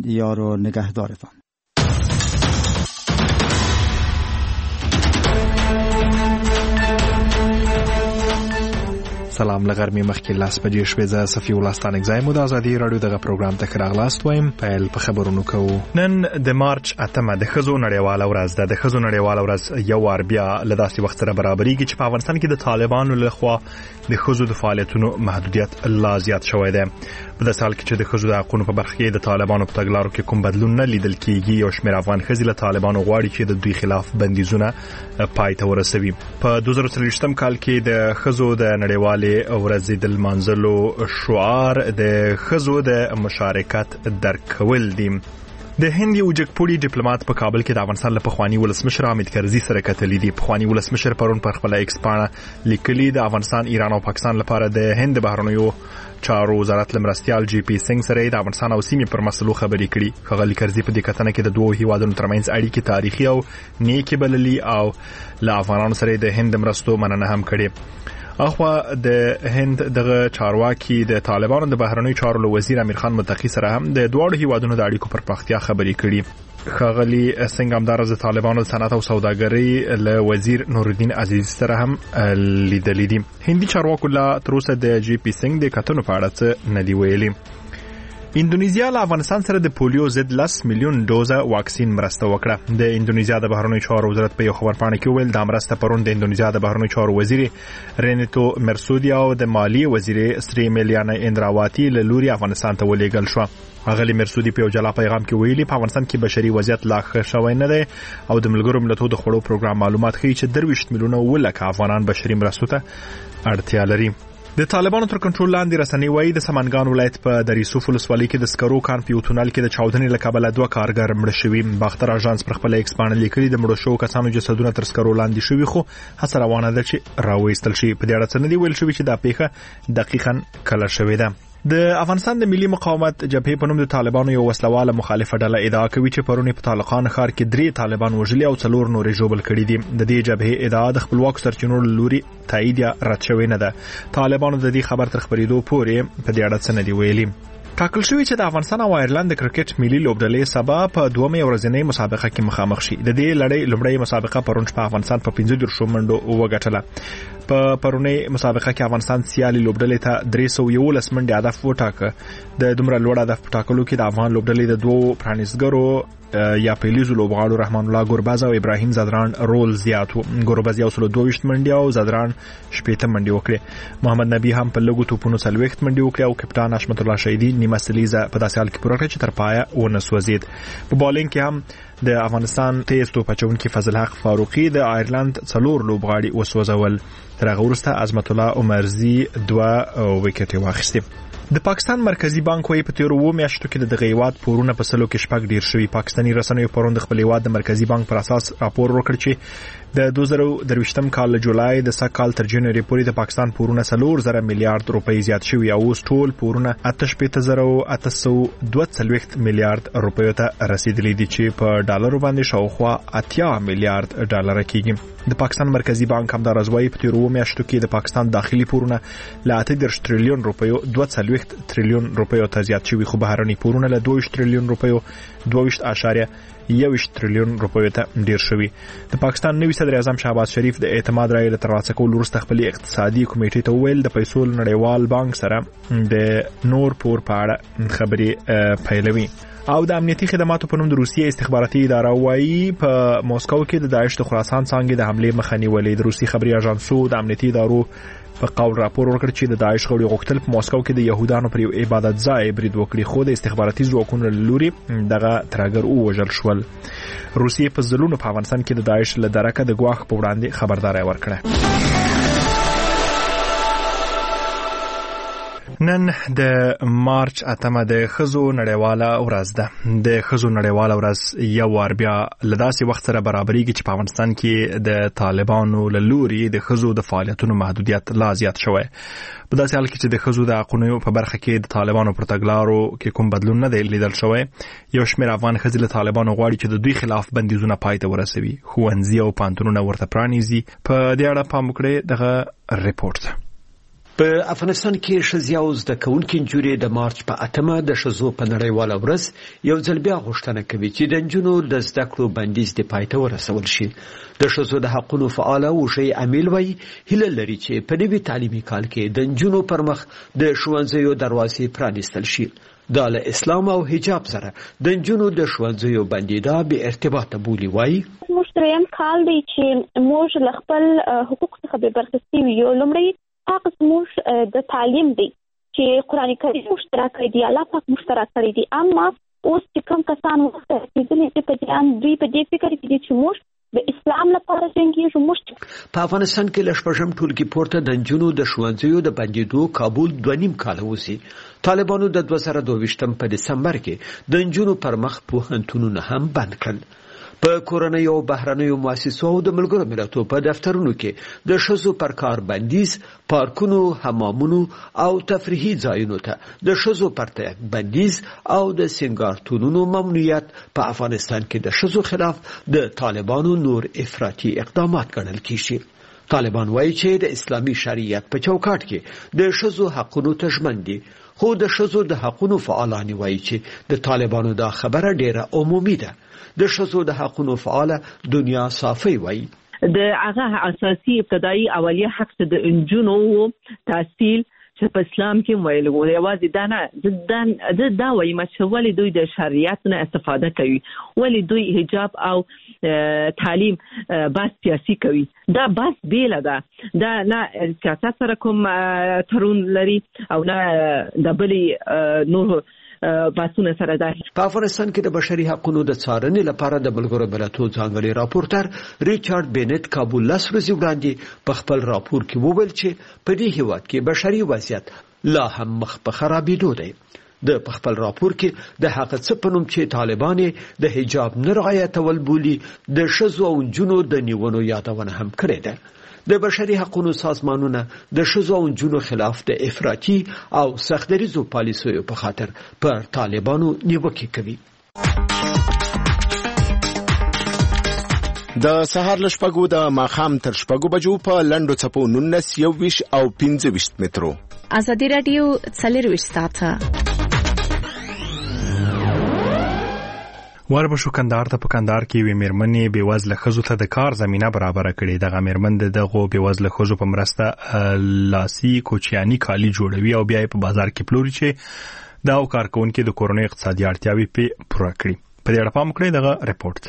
یار و نگهدارتان. سلام لغرمې مخکې لاس بجې شوې زه صفي الله ستانک زایم د ازادي رادیو دغه پروګرام ته راغلاست وایم. پیل په خبرونو کوو. نن د مارچ 8 د ښځو نړیواله ورځ ده. د ښځو نړیواله ورځ یو وار بیا له داسې وخت سره برابرېږي چې په افغانستان کې د طالبانو لخوا د ښځو د فعالیتونو محدودیت لا زیات شوی دی. په داسې حال کې چې د ښځو د حقونو په برخه کې د طالبانو په تګلارو کې کوم بدلون نه لیدل کېږي، یو شمېر افغان ښځې له طالبانو غواړي چې د دوی خلاف بندیزونه پای ته ورسوي. په 2023 کال کې د ښځو د نړیوالې ورځې د لمانځلو شعار د ښځو د مشارکت درکول دي. د هند یو جګپوړي ډیپلوماټ په کابل کې د افغانستان له پخوانی ولسمشر حامد کرزي سره کتلې دي. پخوانی ولسمشر پرون پر خپل ایکس پاڼه لیکلي د افغانستان، ایران او پاکستان لپاره د هند بهرنیو چارو وزارت لمرستیال جی پی سنگ سره د افغانستان او سیمې پر مسلو خبرې کړي. ښاغلي کرزي په دې کتنه کې د دوه هیوادونو ترمنځ اړیکې تاریخي او نیکې بللي او له افغانانو سره د هند مرستو مننه هم کړې. اخوا د هند دغه چارواکي د طالبانو د بهرنیو چارو وزیر امیر خان متقی سره هم د دوه هیوادونو د اړیکو پر پراختیا خبرې کړي. ښاغلي سنگ همدارس د طالبانو د صنعت او سوداګرۍ له وزیر نورالدین عزیز سره هم لیدلې دي. هندي چارواکو لا تر اوسه د جی پی سنگ د کتنو په اړه څه نه دی ویلي. اندونیزیا له افغانستان سره د پولیو ضد 10 میلیون ډوزه واکسین مرسته وکړه. د اندونیزیا د بهرنیو چارو وزارت په یو خبرپاڼه کې ویل د مرسته پرون د اندونیزیا د بهرنیو چارو وزیر رینیتو مرسودی او د مالی وزیر سری میلیانا اندراواتی له لوري افغانستان ته ولېږل شو. اغلی مرسودی په جلا پیغام کې ویلي په افغانستان کې بشري وضعیت لا ښه شوی نه دی او د ملګرو ملتونو د خړو پروګرام معلومات ښیي چې 23 میلیونه ولکه افغانان بشري مرستو ته اړتیا لري. د طالبانو تر کنټرول لاندې رسنۍ وایي د سمنګان ولایت په دریسوف ولسوالۍ کې د سکرو کان په یو تونل کې د چاودنې له کبله 2 کارګر مړه شوي. باختر اژانس پر خپل ایکس باندې لیکلي د مړو شوو کسانو جسدونه تر سکرو لاندې شوي، خو هڅه روانه ده چې راوېستل شي. په دې اړه څه نه دی ویل شوي چې دا پیښه دقیقاً کله شوې ده. د افغانستان د ملي مقاومت جبهې په نوم د طالبانو یو وسلواله مخالفه ډله ادعا کوي چې پرون په طالقان ښار کې 3 طالبان وژلي او 4 نورې ژوبل کړي دي. د دې جبهې ادعا د خپلواک سرچینو لوري تایید یا رد شوی نه ده. طالبانو د دې خبر تر خبرېدو پورې په دې اړه څه نه دی ویلي. ټاکل شوی چې د افغانستان او آیرلند د کرکټ ملي لوبډلې سبا په 2مې ورځنۍ مسابقه کې مخامخ شي. د دې لړۍ لومړی مسابقه پرون په افغانستان په 15 منډو وګټله. په پرونی مسابقه کې افغانستان سیالي لوبډلې ته 311 منډې هدف وټاکه. د دومره لوړ هدف ټاکلو کې د افغان لوبډلې د دوه پرانیزګرو یا پیلیزو لوبغاړو رحمان الله ګورباز او ابراهیم زدران رول زیات وو. ګورباز یو 22 منډې او زدران 18 منډې وکړې. محمد نبی هم په لګو توپونو 40 منډې وکړې او کپټان حشمت الله شهیدی نیمه سلیزه په داسې حال کې پوره کړه چې تر پایه ونه سوځید. په بالینګ کې هم د افغانستان تیز توپ اچونکي فضل حق فاروقي د آیرلند 4 لوبغاړي وسوځول. تر هغه وروسته عظمت الله عمرزي 2 وکټې واخیستې. د پاکستان مرکزی بانک وايي په تیرو 2 میاشتو کې د غیوات پورونه په سلو کې شپږ ډیر شوي. پاکستاني رسنیو پرون د خپل هیواد د مرکزی بانک پر اساس راپور ورکړ چې د 2023 کال جولای د سکهال تر جنوري پورې د پاکستان پورونه 4 میلیارډ روپۍ زیات شوي او اوس ټول پورونه 8.842 میلیارډ روپیو ته رسیدلي دي چې په ډالرو باندې شاوخوا 80 میلیارډ ډالر کېږي. د پاکستان مرکزی بانک هم دا راځوي په تیرو 2 میاشتو کې د پاکستان داخلي پورونه له 8 تریلیون روپیو 2 تریلیون روپیو ته زیات شوي، خو بهرني پورونه له 2 تریلیون روپیو 2.1 تریلیون روپیو ته ډیر شوي. د پاکستان نوي صدر اعظم شهباز شریف د اعتماد رایې له ترلاسه کولو وروسته خپل اقتصادي کمیټې ته ویل د پیسو نړیوال بانک سره د نور پور په اړه خبرې پیلوي. او د امنیتي خدماتو په نوم د روسیې استخباراتي اداره وايي په موسکو کې د داعش د خراسان څانګې د حمله مخه نیولې. د روسي خبري اژانسو د امنیتي ادارو په قول راپور ورکړ چې د داعش غړي غوښتل په موسکو کې د يهودانو پر یو عبادت ځای برید وکړي، خو د استخباراتي ځواکونو لوري دغه ترګر وژل شول. روسیې په ځلونو په افغانستان کې د داعش له درکه د ګواښ په وړاندې خبرداري ورکړه. نن د مارچ 8 د ښځو نړیواله ورځ ده. د ښځو نړیواله ورځ یو وار بیا له داسې وخت سره برابرېږي چې په افغانستان کې د طالبانو له لوري د ښځو د فعالیتونو محدودیت لا زیات شوی. په داسې حال کې چې د ښځو د حقونو په برخه کې د طالبانو پر تګلارو کې کوم بدلون نه دی لیدل شوی. یو شمېر افغان ښځې له طالبانو غواړي چې د دوی خلاف بندیزونه پای ته ورسوي. ښوونځي او پوهنتونونه ورته پرانیزي. په دې اړه پام وکړئ دغه ریپورت. په افغانستان کې ښځې او زده کوونکې نجونې د مارچ په 8 د ښځو په نړیواله ورځ یو ځل بیا غوښتنه کوي چې د نجونو د زده کړو بندیز د پای ته ورسول شي. د ښځو د حقونو فعاله وشي امیل وایي هیله لري چې په نوي تعلیمي کال کې د نجونو پر مخ د ښوونځیو دروازې پرانیستل شي. دا له اسلام او حجاب سره د نجونو د ښوونځیو بندیدا بې ارتباطه بولي. وایي موږ دریم کال دی چې موږ له خپل حقوق څخه بې برخې سوي یو. لومړی هغه زموږ د تعلیم دی چې قرآن کریم مشترک کړی دی، الله پاک مشترک کړی دی. اما اوس چې کوم کسان رسېدلي دي دوی په دې فکر کې دي چې موږ د اسلام لپاره جنګیږو. موږ په افغانستان کې له شپږم ټولګي پورته د نجونو د ښوونځیو د بندېدو کابل 2.5 کاله وځي. طالبانو د 2022 په دسمبر کې د نجونو پر مخ پوهنتونونه هم بند کړل. په کورنۍ او بهرنیو مؤسسو او د ملګرو ملتونو په دفترونو کې د ښځو پر کار بندیز، پارکونو، حمامونو او تفریحي ځایونو ته د ښځو پر تګ بندیز او د سینګارتونونو ممنوعیت په افغانستان کې د ښځو خلاف د طالبانو نور افراطي اقدامات ګڼل کیږي. طالبان وایي چې د اسلامي شریعت په چوکاټ کې د ښځو حقونو ته ژمن دي، خو د ښځو د حقونو فعالان وایي چې د طالبانو دا خبره ډیره عمومي ده. د ښځو د حقونو فعاله دنیا صافي وایي د هغه اساسي ابتدایي اولیه حق د انجونو تحصیل چې په اسلام کې ویل وو یوازې دا نه دا وایي چې ولې دوی د شریعت نه استفاده کوي، ولې دوی حجاب او تعلیم بس سیاسي کوي. دا بس بیل ده، دا نه سیاست سره کوم تړون لري او نه د بلې نور باسونه سره ده. په افغانستان کې د بشري حقوقو د څارنې لپاره د ملګرو ملتونو ځانګړي راپورټر ریچارډ بینټ کابل 10 ورځې وړاندې په خپل راپور کې وویل چې په دې هیواد کې بشري وضعیت لا هم مخ په خرابېدو دی. د خپل راپور کې د هغه څه په نوم چې طالبان د حجاب نه رعایتول بولي د ښځو او نجونو د نیونو یادونه هم کړې ده. د بشري حقوقو سازمانونه د ښځو او نجونو خلاف د افراطي او سختدریزو پالیسیو په خاطر پر طالبانو نیوکې کوي. د سهار له شپږو د ماښام تر شپږو بجو په لنډو څپو 19 21 او 25 مترو. ازادي رادیو 24 ساعته وربشو کندهار ته په کندهار کې وی میرمنې بېوزله ښځو ته د کار زمينه برابر کړي. دغه میرمن دغه بېوزله ښځو په مرسته لاسي کوچیاني کالي جوړوي او بیا په بازار کې پلوري چې دا کارکونکو د کورونو اقتصادي اړتیاوې په پوره کړي. په دې اړه پام کړئ دغه رپورت.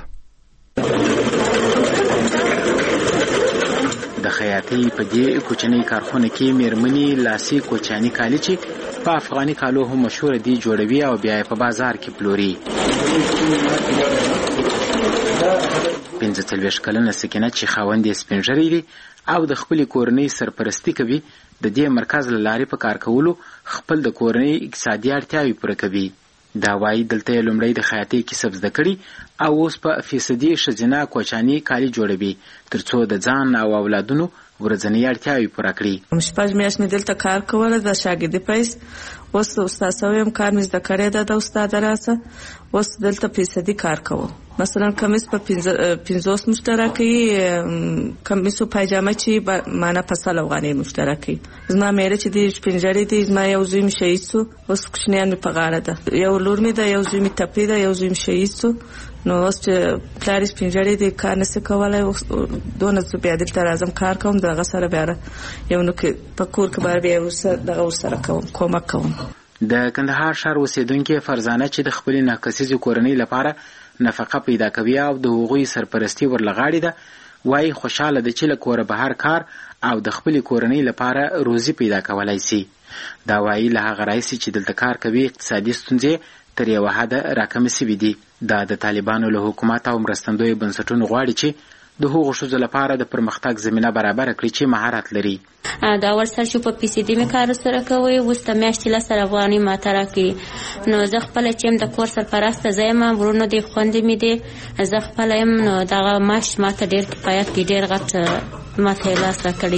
د خیاطۍ په دې کوچنۍ کارخونه کې میرمنې لاسي کوچیاني کالي چې په افغاني کالو هم مشهور دي جوړوي او بیا په بازار کې پلوري. 45 کلنه سکینه چې خاوند یې سپین ږیری دی او د خپل کورنۍ سرپرستی کوي، د دې مرکز له لارې په کار کولو خپل د کورنۍ اقتصادي اړتیاوې پوره کوي. دا وایي دلته لومړی د خیاطۍ کسب زده کړي او اوس په فیصدي ښځینه کوچاني کالي جوړوي ترڅو د ځان او اولادونو ورځنی اړتیاوې پوره کړي. شپږ میاشتې مې دلته کار کوله د شاګردي پیس. اوس استاد سویم کار مې زده کړی ده د استاد راسه. اوس دلته فیصدي کار کوم. مثلا کمیس په 50 مشترکي، کمیس او پایجامه چې معنا په 100 افغانۍ مشترکي. زما مېره چې د شپنجړې دي، زما یو زوی مې شهید سو، اوس کوچنیان مې په غاړه ده، یو لور مې ده، یو زوی مې تپری ده، یو زوی مې شهید سو. نو اوس چې پلار سپنجړې دي کار نشي کولای، دونه زه بیا دلته راځم کار کوم، دغه سره بیا یو نو کې په کور کې بار بیا دغه سره کومک کوم. د کندهار ښار اوسیدونکو فرزانه چې د خپل ناکسیزو کورنۍ لپاره نفقه پیدا کوي او د هغوی سرپرستی ورلغاړي ده، وایي خوشاله ده چې له کوره بهر کار او د خپل کورنۍ لپاره روزي پیدا کولای شي. دا وایي له هغه راځي چې دلته کار کوي اقتصادي ستونزې تر یو حد راکمې شوي دي. دا د طالبانو له حکومت او مرستندویو بنسټونو غواړي چې د هغو ښځو لپاره د پرمختګ زمینه برابر کړي چې مهارت لري. دا ورسره چې په پیسې مې کار سره کوي، اوس د میاشتې 10 افغانۍ ماته راکړي. نو زه خپل چې د کور سرپرسته زایم، ورونو دي خوندې مې دي، زه خپل یم. نو دغه معاش ماته ډېر کفایت کوي، ډېر غټ ماته لاس راکړی دي.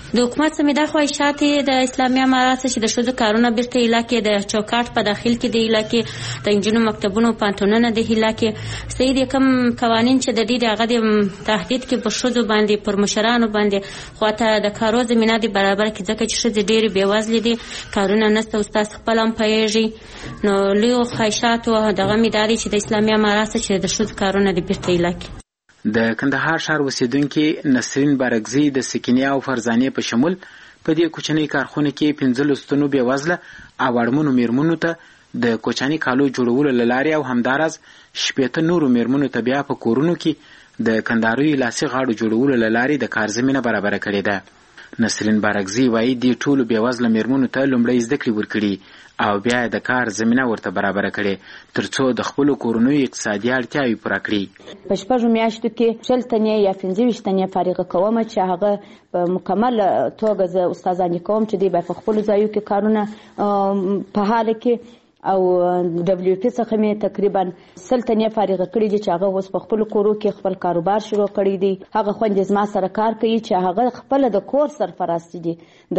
د حکومت څخه دا خواهشات د اسلامي امارات چې د ښځو کارونه بیرته علاقې د چوکاټ په داخل کې د علاقې د انجونو مکتبونو پانتونونه د علاقې صحیح د کم قوانین چې د دې هغه د تهدید کې په ښځو باندې پر مشرانو باندې خواته د کارو زمینه دي برابر کې ځکه چې ښځې ډېرې بېوزلې دي کارونه نشته او تاسو خپل هم پوهېږئ نو لویو خواهشاتو دغه مې دا دی چې د اسلامي امارات څخه چې د ښځو کارونه د بیرته علاقې د کندهار ښار اوسیدونکي نسرین بارګزي د سکینې او فرزانې په شمول په دې کوچنۍ کارخونه کې 15 تنو بېوزله او اړمنو میرمنو ته د کوچني کالو جوړولو له لارې او همداراز 15 نورو میرمنو ته بیا په کورونو کې د کندهاري لاسي غاړو جوړولو له لارې د کار زمینه برابره کړې ده. نسرین بارګزي وایي دې ټولو بېوزله میرمنو ته لومړی زده کړې ورکړي او بیا د کار زمینه ورته برابر کړي ترڅو د خپل کورونو اقتصادي اړتیاوې پوره کړي. په شپږو میاشتو کې 40 تنې یا 15 تنې فارغه کوم چې هغه په مکمل توګه زه استادانې کوم چې دوی په خپل ځایو کې کارونه په حال کې او دبليو پی څخه مې تقریبا 100 تنې فارغه کړي دي چې هغه اوس په خپل کورو کې خپل کاروبار شروع کړی دي. هغه خوندې زما سره کار کوي چې هغه خپل د کور سرپرست دي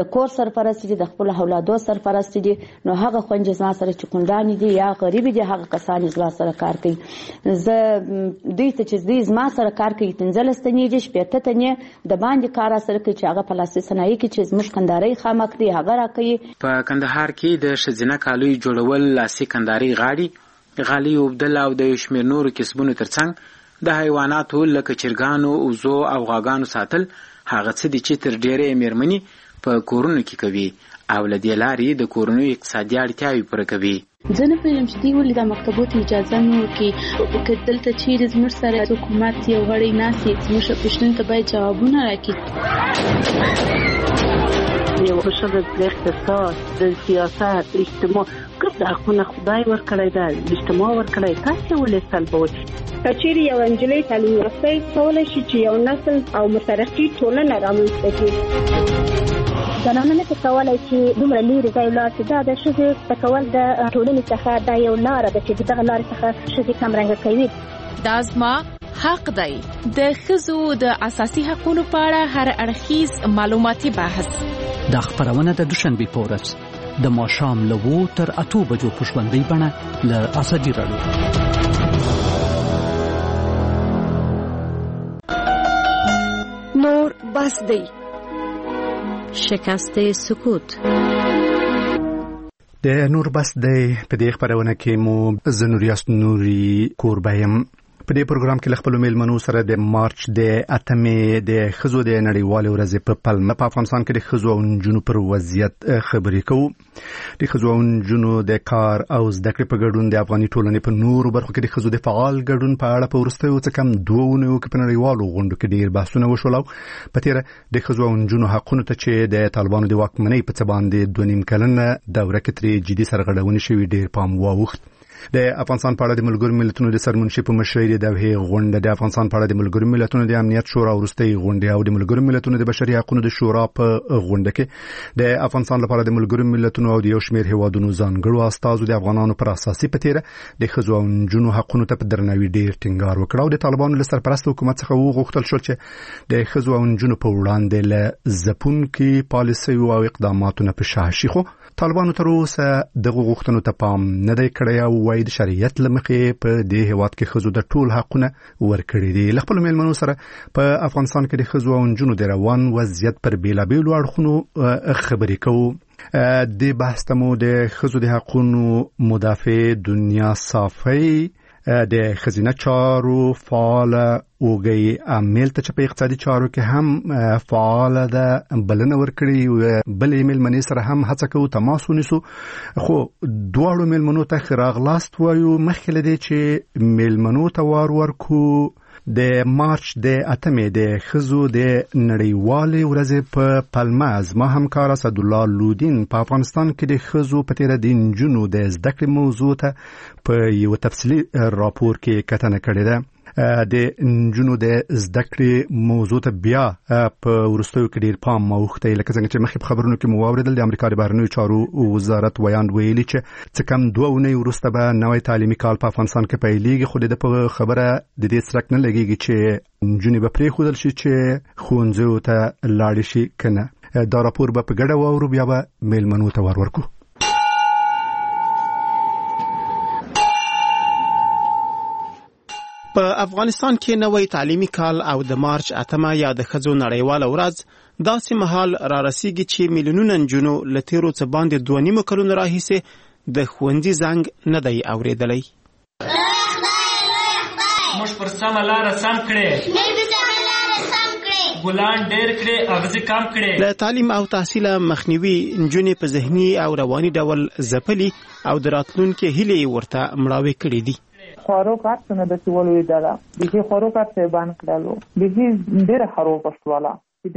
د خپل اولادو سرپرست دي نو هغه خوندې زما سره چې کونډان دي یا غریب دي هغه کسان زما سره کار کوي. زه دوی ته چې دوی زما سره کار کوي 15 تنې دي 15 تنې د باندې کار سره کوي چې هغه پلاستیک صنایع کې چې زموږ کندهاري خامک دي هغه راکوي. په کندهار کې د ښځینه کالوي جوړول لاسي کندهاري غاړي غالي وبدل او د شمیر نورو کسبونو ترڅنګ د حیواناتو لکه چرګانو وزو او غاګانو ساتل هغه څه دي چې تر ډېرې میرمنې په کورونو کې کوي او له دې لارې د کورونو اقتصادي اړتیاوې پوره کوي. زه نه پوهېږم چې دوی ولې دا مکتبو ته اجازه نه ورکوي که دلته چیرې زموږ سره حکومت یو غړی ناست وي زموږ پوښتنو ته باید جوابونه راکړي. یو ښځه د اقتصاد د سیاست اجتماع د حقونه خدای ورکړی ده اجتماع ورکړی تاسې ولې سلبوئ. که چیرې یو نجلۍ تعلیم یافته کولی شي چې یو نسل او مترقي ټولنه رامنځته کړي. زنانه نه کولی چې دومره لرې ځای ولاړ شي دا د ښځې زده کول د ټولنې څخه دا یو لاره ده چې دغه لارې څخه ښځې کمرنګه کوي. دا زما حق دی. د ښځو د اساسي حقوقو په اړه هر اړخیز معلوماتي بحث دا خبرونه د دوشنبه په ورځ د ماښام له 2 تر 8 بجو په ژوندۍ بڼه له ازادي راډیو. نور بس دی شکست سکوت. د نور بس دی په دې خبرونه کې مو زنوریاس نوري کوربایم په دې پروګرام کې خپل میلمنو سره د مارچ د 8مې د ښځو د نړیوالې ورځې په پلمه په افغانستان کې د ښځو او نجونو پر وضعیت خبرې کوو. د ښځو او نجونو د کار او زده کړې په ګډون د افغاني ټولنې په نورو برخو کې د ښځو د فعال ګډون په اړه په وروستیو څه کم 2 اونیو کې په نړیوالو غونډو کې ډېر بحثونه وشول. په تېره د ښځو او نجونو حقونو ته چې د طالبانو د واکمنۍ په څه باندې 2.5 کلنه دوره کې ترې جدي سرغړونې شوي ډېر پام واوښت. د افغانستان په اړه د ملګرو ملتونو د سرمنشي په مشرۍ د غونډه د افغانستان په اړه د ملګرو ملتونو د امنیت شورا وروستۍ غونډه او د ملګرو ملتونو د بشري حقوقو د شورا په غونډه کې د افغانستان لپاره د ملګرو ملتونو او د یو شمېر هیوادونو ځانګړو استازو د افغانانو پر اساسي پتیره د ښځو او نجونو حقوقو ته په درناوي ډېر ټینګار وکړ او د طالبانو له سرپرست حکومت څخه وغوښتل شو چې د ښځو او نجونو په وړاندې له ځپونکي پالیسۍ او اقداماتو نه په شا شي. خو طالبانو تر اوسه دغه غوښتنو ته پام نه دی کړی او وايي د شریعت لمخې په دې هیواد کې ښځو د ټول حقونه ورکړي دي. له خپلو میلمنو سره په افغانستان کې د ښځو او نجونو د روان وضعیت پر بېلابېلو اړخونو خبرې کوو. د بحث ته مو د ښځو د حقونو مدافع دنیا صافی د خزینه چارو فعال اوګي عامل ته چې په اقتصادي چارو کې هم فعال ده بلنه ورکړي بل ایمیل منی سره هم هڅه کوو تماس ونیسو. خو دواړو میلمنو ته راغلاست وایو مخکې له دې چې میلمنو ته وار ورکو د مارچ د 8مې د ښځو د نړیوالې ورځې په پلمه زما همکار اسد الله لودین په افغانستان کې د ښځو په تېره د نجونو د زده کړې موضوع ته په یو تفصیلي راپور کې کتنه کړې ده. د نجونو د زده کړې موضوع ته بیا په وروستیو کې ډېر پام اوښتی لکه څنګه چې مخکې په خبرونو کې مو واورېدل د امریکا د بهرنیو چارو وزارت ویاند ویلي چې څه کم 2 اونۍ وروسته به نوی تعلیمي کال په افغانستان کې پیلېږي. خو د په خبره د دې څرک نه لګېږي چې نجونې به پرېښودل شي چې ښوونځیو ته لاړې شي که نه. دا راپور به په ګډه واورو، بیا به میلمنو ته ورکو. په افغانستان کې نوې تعلیمي کال او د مارچ 8 یا د ښځو نړیواله ورځ داسې مهال را رسیږي چې میلیونونه نجونو له تیرو څه باندې 2.5 کلونو راهیسې د ښوونځي زنګ نه دی اورېدلی. موږ پر سمه لاره سم کړې، ګلان ډېر کړې، اغزي کم کړې. له تعلیم او تحصیل مخنیوي نجونې په ذهني او رواني ډول ځپلي او د راتلونکي هیلې ورته مړاوې کړې دي. خورو کار څنګه د سیولو اداره دغه خورو کار څه باندې کړلو دغه ډېر خراب پښتواله.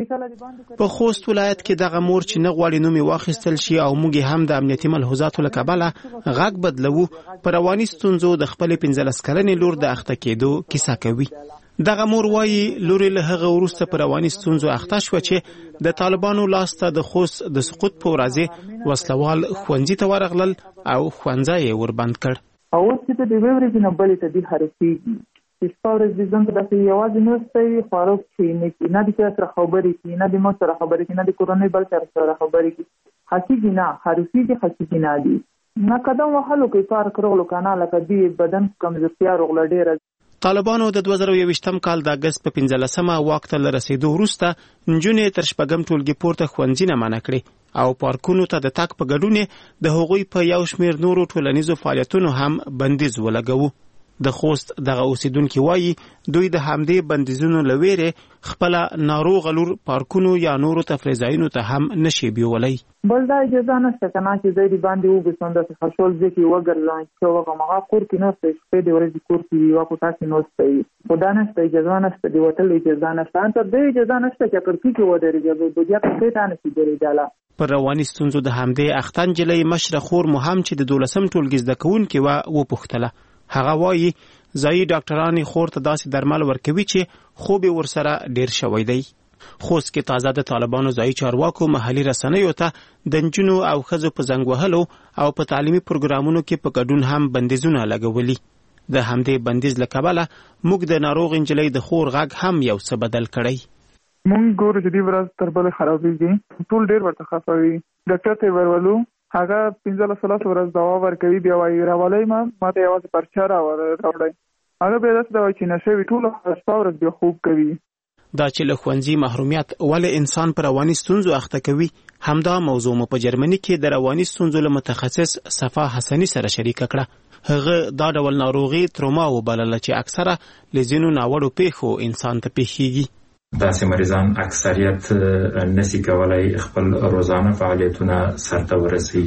په خوست ولایت کې دغه مور چې نه غواړي نومي واخیستل شي او موږ هم د امنیتي ملحوظاتو له کبله غږ بدلو، په رواني ستونزو د خپل 15 کلنې لور د اخته کېدو کیسه کوي. دغه مور وایي لور له هغه وروسته په رواني ستونزو اخته شو چې د طالبانو لاسته د خوست د سقوط په ورځ وسلوال ښوونځي ته ورغلل او ښوونځی یې وربند کړ. او چې د دې ورځې نه بلې ته د حرکتي چې ستوري د ځان ته د یوازې نو ستوي خورو چې نه د سره خبرې کې نه د مو سره خبرې کې نه د کورنۍ بل سره خبرې کې حقیقي نه حقیقي نه دي نه قدم وهلو کې کار کړو کنه لکه دی بدن کمزورتیا رغله ډیره. طالبانو د 2023م کال د اگست په 15مه وخت له رسیدو وروسته نجونې تر شپږم ټولګي پورته ښوونځي نه منع کړې او پارکونو ته د تګ په ګډون د هغوی په یو شمېر نورو ټولنیزو فعالیتونو هم بندیز ولګاوه. د خوست دغه اوسیدونکو وایي دوی د همدې بندیزونو له ویرې خپل ناروغ لور پارکونو یا نورو تفریح ځایونو ته هم نشي بیولای. بل دا اجازه نشته کنه چې زیری باندې وګسند چې خپل ځکه وګرځي چې هغه کور کې نو څه په دې ورځ کور کې یو کو تاسو نو ستې خدا نشته اجازه نشته دی وټل اجازه نشته انت دې اجازه نشته چې پر کې ودرېږي د بیا په څه نه شي درېداله. پر رواني ستونزو د همدې اختن جلې مشره خور مهم چې د 12م ټولګي زده کوونکې و پوښتله. هغه وایي ځایي ډاکټران خور ته داسې درمل ورکوي چې خوب ورسره ډیر شوی دی. خوست کې تازه د طالبانو ځایي چارواکو محلي رسنیو ته د نجونو او ښځو په زنګ وهلو او په تعلیمي پروګرامونو کې په ګډون هم بندیزونه لګولي. د همدې بندیز له کبله موږ د ناروغ نجلۍ د خور غږ هم یو څه بدل کړی. مونږ ګورو چې دې ورځ تر بلې خرابېږي، ټول ډېر ورته خفه وي. ډاکټر ته ورولو هغه 15 ورځ دوا ورکوي، بیا وایي راولئ ماته یوازې پرچه راوړئ. هغه بیا داسې دوا چې نشه وي ټول شپه ورځ بیا خوب کوي. دا چې له ښوونځي محرومیت ولې انسان په رواني ستونزو اخته کوي، همدا موضوع مو په جرمني کې د رواني ستونزو له متخصص صفا حسني سره شریکه کړه. هغه دا ډول ناروغي تروما وبلله چې اکثره له ځینو ناوړو پیښو انسان ته پیښیږي. داسې مریضان اکثریت نسی کولای خپل روزانه فعالیتونه سرته ورسوي،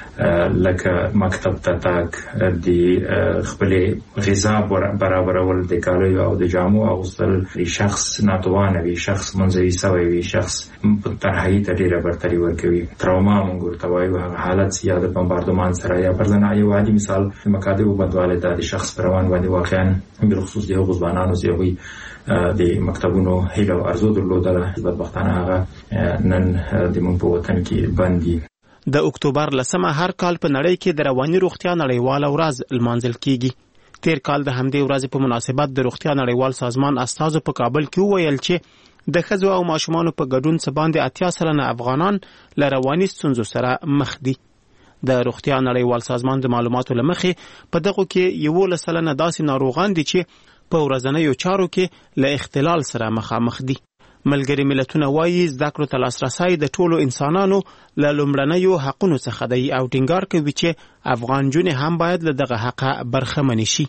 لکه مکتب ته تګ، د خپل غذا برابرول، د کالیو او د جامو اغوستل، شخص ناتوانه وي، شخص منزوي سوی وي، شخص په تنهایی ته ډیره برتري ورکوي. تروما موږ ورته وایو هغه حالت یا د بمباردمان سره یا پرځنه یو عادي مثال د مقادیرو بدواله د شخص پر روان باندې واقعا بالخصوص د هغو ځوانانو زیوي د مکتبونو هیله او ارزو درلودله، بدبختانه هغه نن د موږ په وطن کې بندي. د اکتوبر 10 هر کال په نړۍ کې د رواني روغتیا نړیواله ورځ لمانځل کیږي. تیر کال د همدې ورځې په مناسبت د روغتیا نړیوال سازمان استازو په کابل کې وویل چې د ښځو او ماشومانو په ګډون څه باندې 80% افغانان له رواني ستونزو سره مخ دي. د روغتیا نړیوال سازمان د معلوماتو له مخې په دغه کې 11% داسې ناروغان دي چې په ورځنیو چارو کې له اختلال سره مخامخ دي. ملګري ملتونه وایي زده کړو ته لاسرسی د ټولو انسانانو له لومړنیو حقونو څخه دی او ټینګار کوي چې افغان جونې هم باید له دغه حقه برخمنې شي.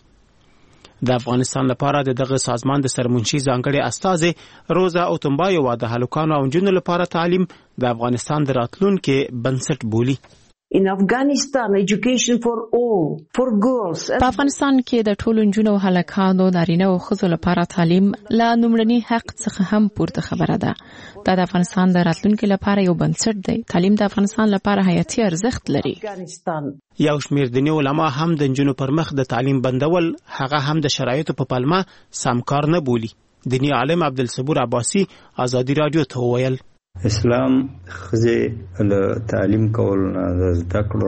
د افغانستان لپاره د دغه سازمان د سرمنشي ځانګړي استازي روزا اوتمبایو د هلکانو او نجونو لپاره تعلیم د افغانستان د راتلونکي بنسټ بولي. In Afghanistan, education for all, for girls. په افغانستان کې د ټولو نجونو او هلکانو نارینه او ښځو لپاره تعلیم لا نومړني حق څخه هم پورته خبره ده. دا د افغانستان د راتلونکي لپاره یو بنسټ دی. تعلیم د افغانستان لپاره حیاتي ارزښت لري. یو شمېر دیني علما هم د نجونو پر مخ د تعلیم بندول هغه هم د شرایطو په پلمه سمکار نه بولي. دیني عالم عبدالصبور عباسي ازادي رادیو ته وویل اسلام خزه له تعلیم کول نه زده کړو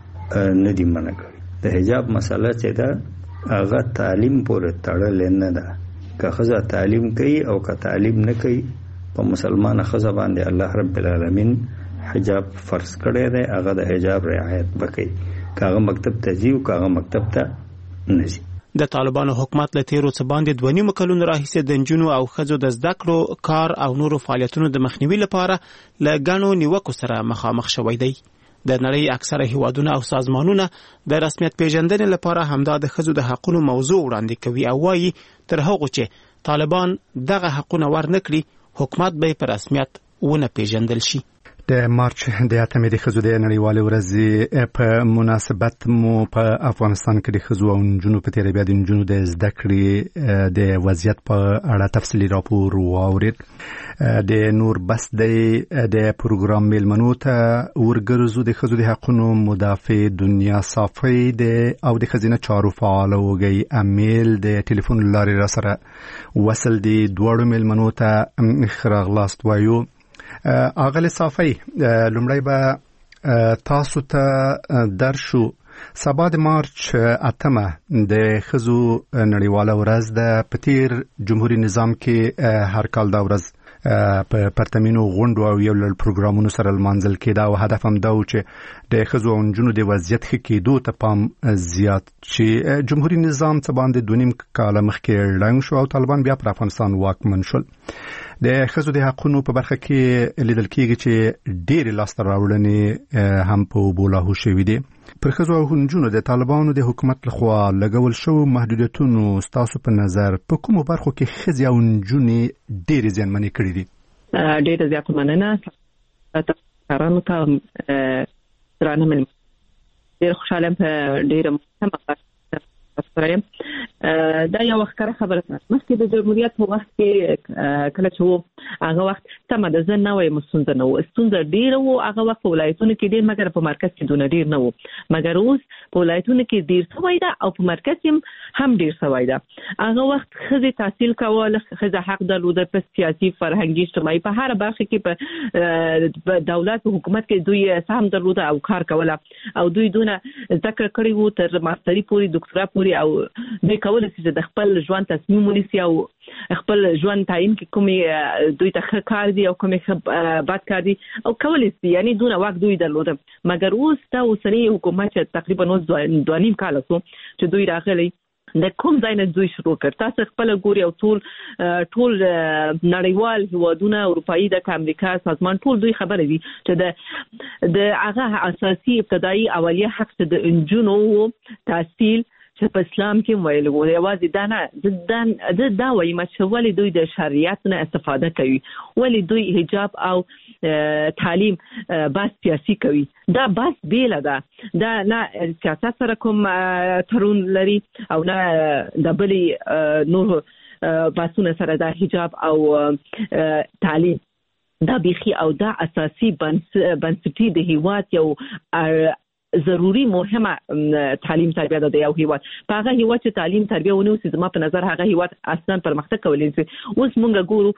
نه دی منع کوي. د حجاب مسله چې ده هغه تعلیم پورې تړل نه ده. که خزه تعلیم کوي او که تعلیم نه کوي په مسلمان ښځه باندې الله رب العالمین حجاب فرض کړی دی، هغه د حجاب رعایت وکړي، کاغه مکتب ته ځي او کاغه مکتب ته نه ځي. د طالبانو حکومت له تیرو څه باندې 2.5 کلونو راهیسې د نجونو او ښځو د زده کړو، کار او نورو فعالیتونو د مخنیوي لپاره له ګڼو نیوکو سره مخامخ شوی دی. د نړۍ اکثره هیوادونه او سازمانونه د رسمیت پیژندنې لپاره همدا د ښځو د حقونو موضوع وړاندې کوي او وایي تر هغو چې طالبان دغه حقونه ورنکړي حکومت به په رسمیت ونه پیژندل شي. د مارچ د 8مې د ښځو د نړیوالې ورځې په مناسبت مو په افغانستان کې د ښځو او نجونو په تیره بیا د نجونو د زده کړې د وضعیت په اړه تفصیلي راپور واورید. د نور بس د پروګرام میلمنو ته ورګرځو د ښځو د حقونو مدافع دنیا صافی او د ښځینه چارو فعال وګي امیل د ټلیفون لارې را سره وصل دي. دواړو میلمنو ته خراغلاست وایو. اغلی صافی، لومړی به تاسو ته درشو. سبا د مارچ 8مه د ښځو نړیواله ورځ ده. په تیر جمهوریت نظام کې هر کال دا ورځ په پرتمینو غونډو او یو لړ پروګرامونو سره لمانځل کېده او هدف هم دا و چې د ښځو او نجونو د وضعیت ښه کېدو ته پام زیات چې جمهوریت نظام څه باندې 2.5 کاله مخکې ړنګ شو او طالبان بیا پر افغانستان واکمن شول. د ښځو د حقونو په برخه کې لیدل کېږي چې ډېرې لاسته راوړنې هم په اوبو لاهو شوي دي. پر ښځو او نجونو د طالبانو د حکومت لخوا لګول شوو محدودیتونو ستاسو په نظر په کومو برخو کې ښځې او نجونې ډېرې زیانمنې کړي دي؟ ډېره زیاته مننه. کارانو ته درانه مننه. ډېر خوشحاله یم په ډېره مهمه سره دا یو ښکاره خبره ده. مخکې د جمهوریت په وخت کې کله چې وو هغه وخت سمه ده، زه نه وایم ستونزه نه وه، ستونزه ډېره وه. هغه وخت په ولایتونو کې ډېر، مګر په مرکز کې دونه ډېر نه وو. مګر اوس په ولایتونو کې ډېر شوی ده او په مرکز کې هم ډېر شوی ده. هغه وخت ښځې تحصیل کوله، ښځه حق درلوده په سیاسي، فرهنګي، اجتماعي، په هره برخه کې په دولت په حکومت کې دوی سهم درلوده او کار کوله او دوی دونه زده کړه کړې وو تر ماستري پورې، ډاکټرا پورې، او دوی کولی شي چې د خپل ژوند تصمیم ونیسي او خپل ژوند تعیین کې کومې دوی ته ښه کار دي او کومې بد کار دي او کولی شي، یعنی دونه واک دوی درلوده. مګر اوس دا اوسنی حکومت چې تقریبا اوس 2.5 کاله شو چې دوی راغلي، د کوم ځای نه دوی شروع کړ. تاسو خپل ګوري او ټول نړیوال هیوادونه، اروپایي، د امریکا سازمان، ټول دوی خبره دي چې د هغه اساسي ابتدایي اولیه حق د نجونو تحصیل چې په اسلام کې ویل وو. یوازې دا نه، دا وایم چې ولې دوی د شریعت نه استفاده کوي، ولې دوی حجاب او تعلیم بس سیاسي کوي. دا بس بیله ده، دا نه سیاست سره کوم تړون لري او نه د بلې نور باسونه سره. دا حجاب او تعلیم دا بیخي او دا اساسي بنسټي د هیواد یو ضروري مهمه تعلیم تربیه ده. یو هیواد په هغه هیواد چې تعلیم تربیه ونیسي، زما په نظر هغه هیواد اصلا پرمختګ کولی شي. اوس مونږ ګورو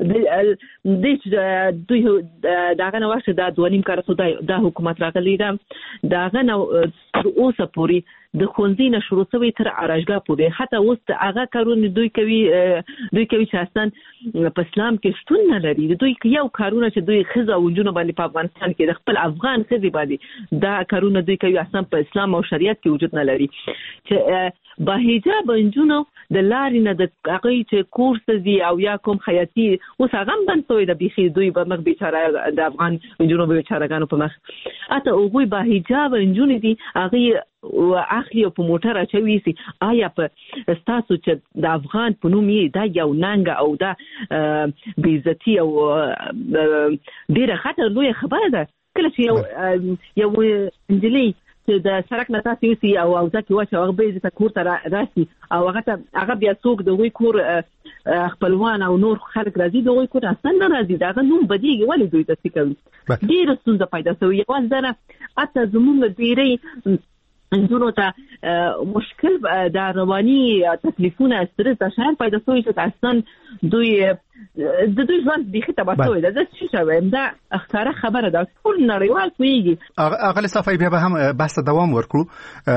دوی دغه نو وخت دا 2.5 کاله دا حکومت راغلی ده، دغه نو تر اوسه پورې د ښوونځي نه شروع شوی تر اراجګاه پورې، حتی اوس هغه کارونه دوی کوي چې اصلا په اسلام کې شتون نه لري. دوی یو کارونه چې دوی ښځه او نجونو باندې په افغانستان کې د خپل افغان ښځې باندې دا کارونه دوی کوي اصلا په اسلام او شریعت کې وجود نه لري. چې با حجاب نجونو د لارې نه د هغه چې کورس دي او یا کوم خیاطي اوس هغه هم بند شوی د بیخي دوی په مخ بیچاره د افغان نجونو بیچارهګانو په مخ اته هغوی با حجاب نجونې دي هغه اخلي او په موټر اچوي سي. آیا په تاسو چې د افغان په نوم یې دا یو ننګ او دا بیزتی او ډیره خطر لوی خبره ده کله چې یو انجلی د سرک نه تاسو یې او ځکه واچ هغه به د کور ته راسي او هغه بیا څوک د وی کور خپلوان او نور خلک راځي د وی کور اصلا نه راځي دا نوم بدیږي ولې دوی تاسو کوي ډیره ستونزه پیدا شوی یو ځنه اته زموږ ډیره انځونو ته مشکل د رواني تکلیفونه سترس د شهر پیدا شوی چې اصلا دوی ژوند بيخي تباسوي دا څه شوی دا اختاره خبره ده ټول نړیوال کوي. اغلی صفای بیا به هم بحث دوام ورکړو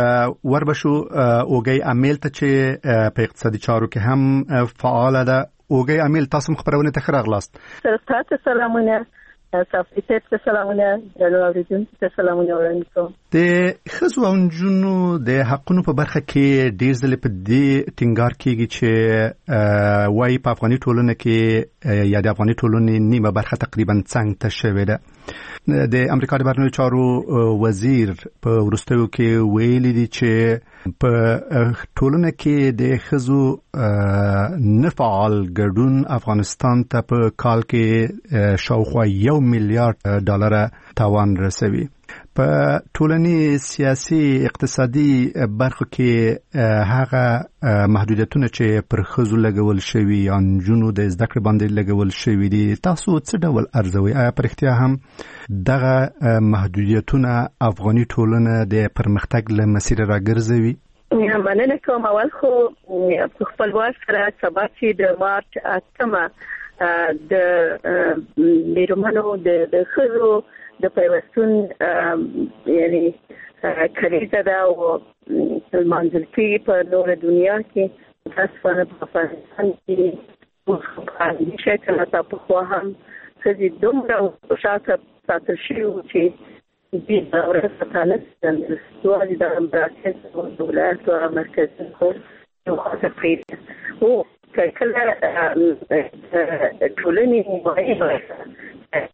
وربشو اوګي امیل ته چې په اقتصادي چارو کې هم فعال ده اوګي امیل تاسو خبرونه ته راغلاست. تاسو سلامونه صافي ته سلامونه دروازې ته سلامونه ورنکو. د خزو او نجونو د حقونو په برخه کې ډیر ځله په دې ټینګار کېږي چې وايي په افغاني ټولنه کې یا د افغاني ټولنې نیمه برخه تقریبا څنګه ته شوې ده. د امریکا د بهرنیو چارو وزیر په وروستیو کې ویلي دي چې په ټولنه کې د خزو نه فعال ګډون افغانستان ته په کال کې شاوخوا $1 میلیارډ تاوان رسوي. په ټولنی سیاسي اقتصادي برخو کې هغه محدودیتونه چې پر خزو لګول شوی یا نجونو د زده کړې باندې لګول شوی دي تاسو څه ډول ارزوي؟ آیا پر اختیار هم دغه محدودیتونه افغاني ټولنه د پرمختګ له مسیر راګرځوي؟ مننه کوم. اول خو په خپلواک سره سبا چې د مارچ 8 د بیرمنو د خزو د پیوستون یعنی کلیزه ده او المنزلتی په نور دنیا کې متاسفانه په افغانستان کې په شکل تاسو هم خزي دومره شاته ساتل شي چې د ورسره د سوالي د امبراکس او دولت او مرکزي خو یو خاصه پیدا او کله ټولنې مهمه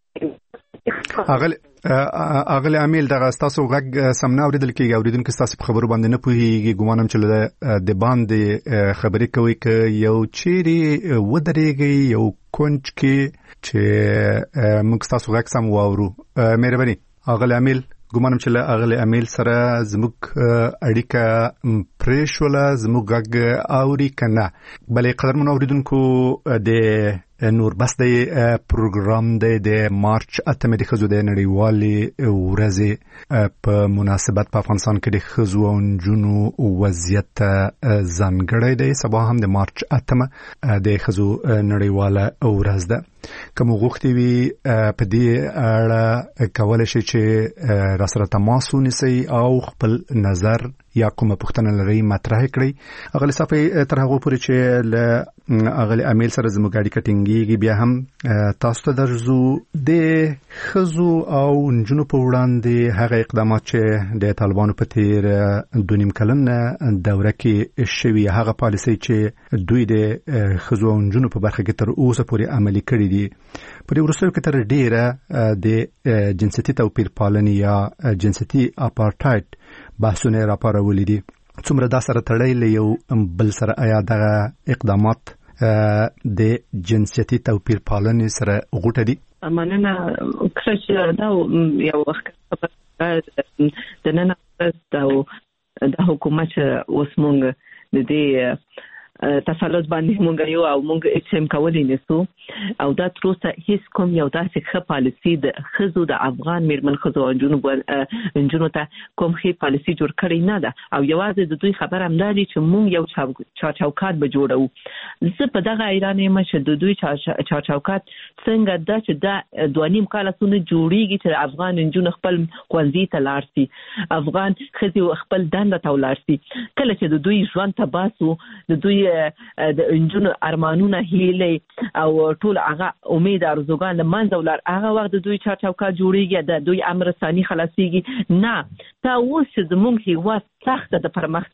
اغلی امیل دغه تاسو غږ سمنا اوریدل کېږي اوریدونکو تاسو په خبرو باندې نه پوهیږي ګومانم چې د باندې خبرې کوي ک یو چيري ودرېږي یو کونج کې چې موږ تاسو غږ سم واورو. مهرباني اغلی امیل ګومانم چې اغلی امیل سره زموږ اړیکه پریشوله زموږ غږ اوري کنه. بلې قدرمن اوریدونکو د نور بس د پروګرام د مارچ 8 د خزو د نړیوالې ورځې په مناسبت په افغانستان کې د خزو او نجونو وضعیت ځانګړی دی. سبا هم د مارچ 8 د خزو نړیواله ورځ ده. کوم غوښتي وي په دې اړه کولای شي چې را سره تماس ونیسي او خپل نظر یا کومه پوښتنه لري مطرح کړئ. اغلی صافي تر هغه پورې چې له اغلی امیل سره زموږ اړیکه ټینګیږي بیا هم تاسو ته درځو د خزو او نجونو په وړاندې هغه اقدامات چې د طالبانو په تیر 2.5 کلن دوره کې شوي هغه پالیسي چې دوی د خزو او نجونو په برخه کې تر اوسه پورې عملي کړي دي. په دې وروستیو کې تر ډیره د جنسیتي توپیر پالنې یا جنسیتي اپارټایډ بحثونه راپارولي دي. څومره دا سره تړلې یو بل سره آیا دغه اقدامات د جنسیتي توپیر پالنې سره غوټه دي؟ مننه. کله دا یو وخت د نن ورځ د حکومت اوس مونږ د دې تسلط باندې مونږ یو او مونږ اچم کولای نسو او دا تر اوسه هیڅ کوم یو داسې ښه پالیسي د خزو د افغان میرمن خزو او نجونو ته کوم ښه پالیسي جوړ کړی نه ده او یوازې د دوی خبر هم دا دی چې مونږ یو چوکاټ به جوړو. زه په دغه ایران یم چې د دوی چوکاټ څنګه ده چې دا 2.5 کال سونه جوړیږي چې افغان نجونو خپل ښوونځي ته لاړ شي, افغان ښځې خپل دنده ته ولاړ شي. کله چې د دوی ژوند ته باسو د دوی د انجونو ارمانونه هیلې او ټول هغه امید ارزوګان له منځه ولاړ, هغه وخت د دوی چوکاټ جوړیږي, د دوی امر ثاني خلاصيږي. نه, تا اوس چې زموږ هیواد سخت د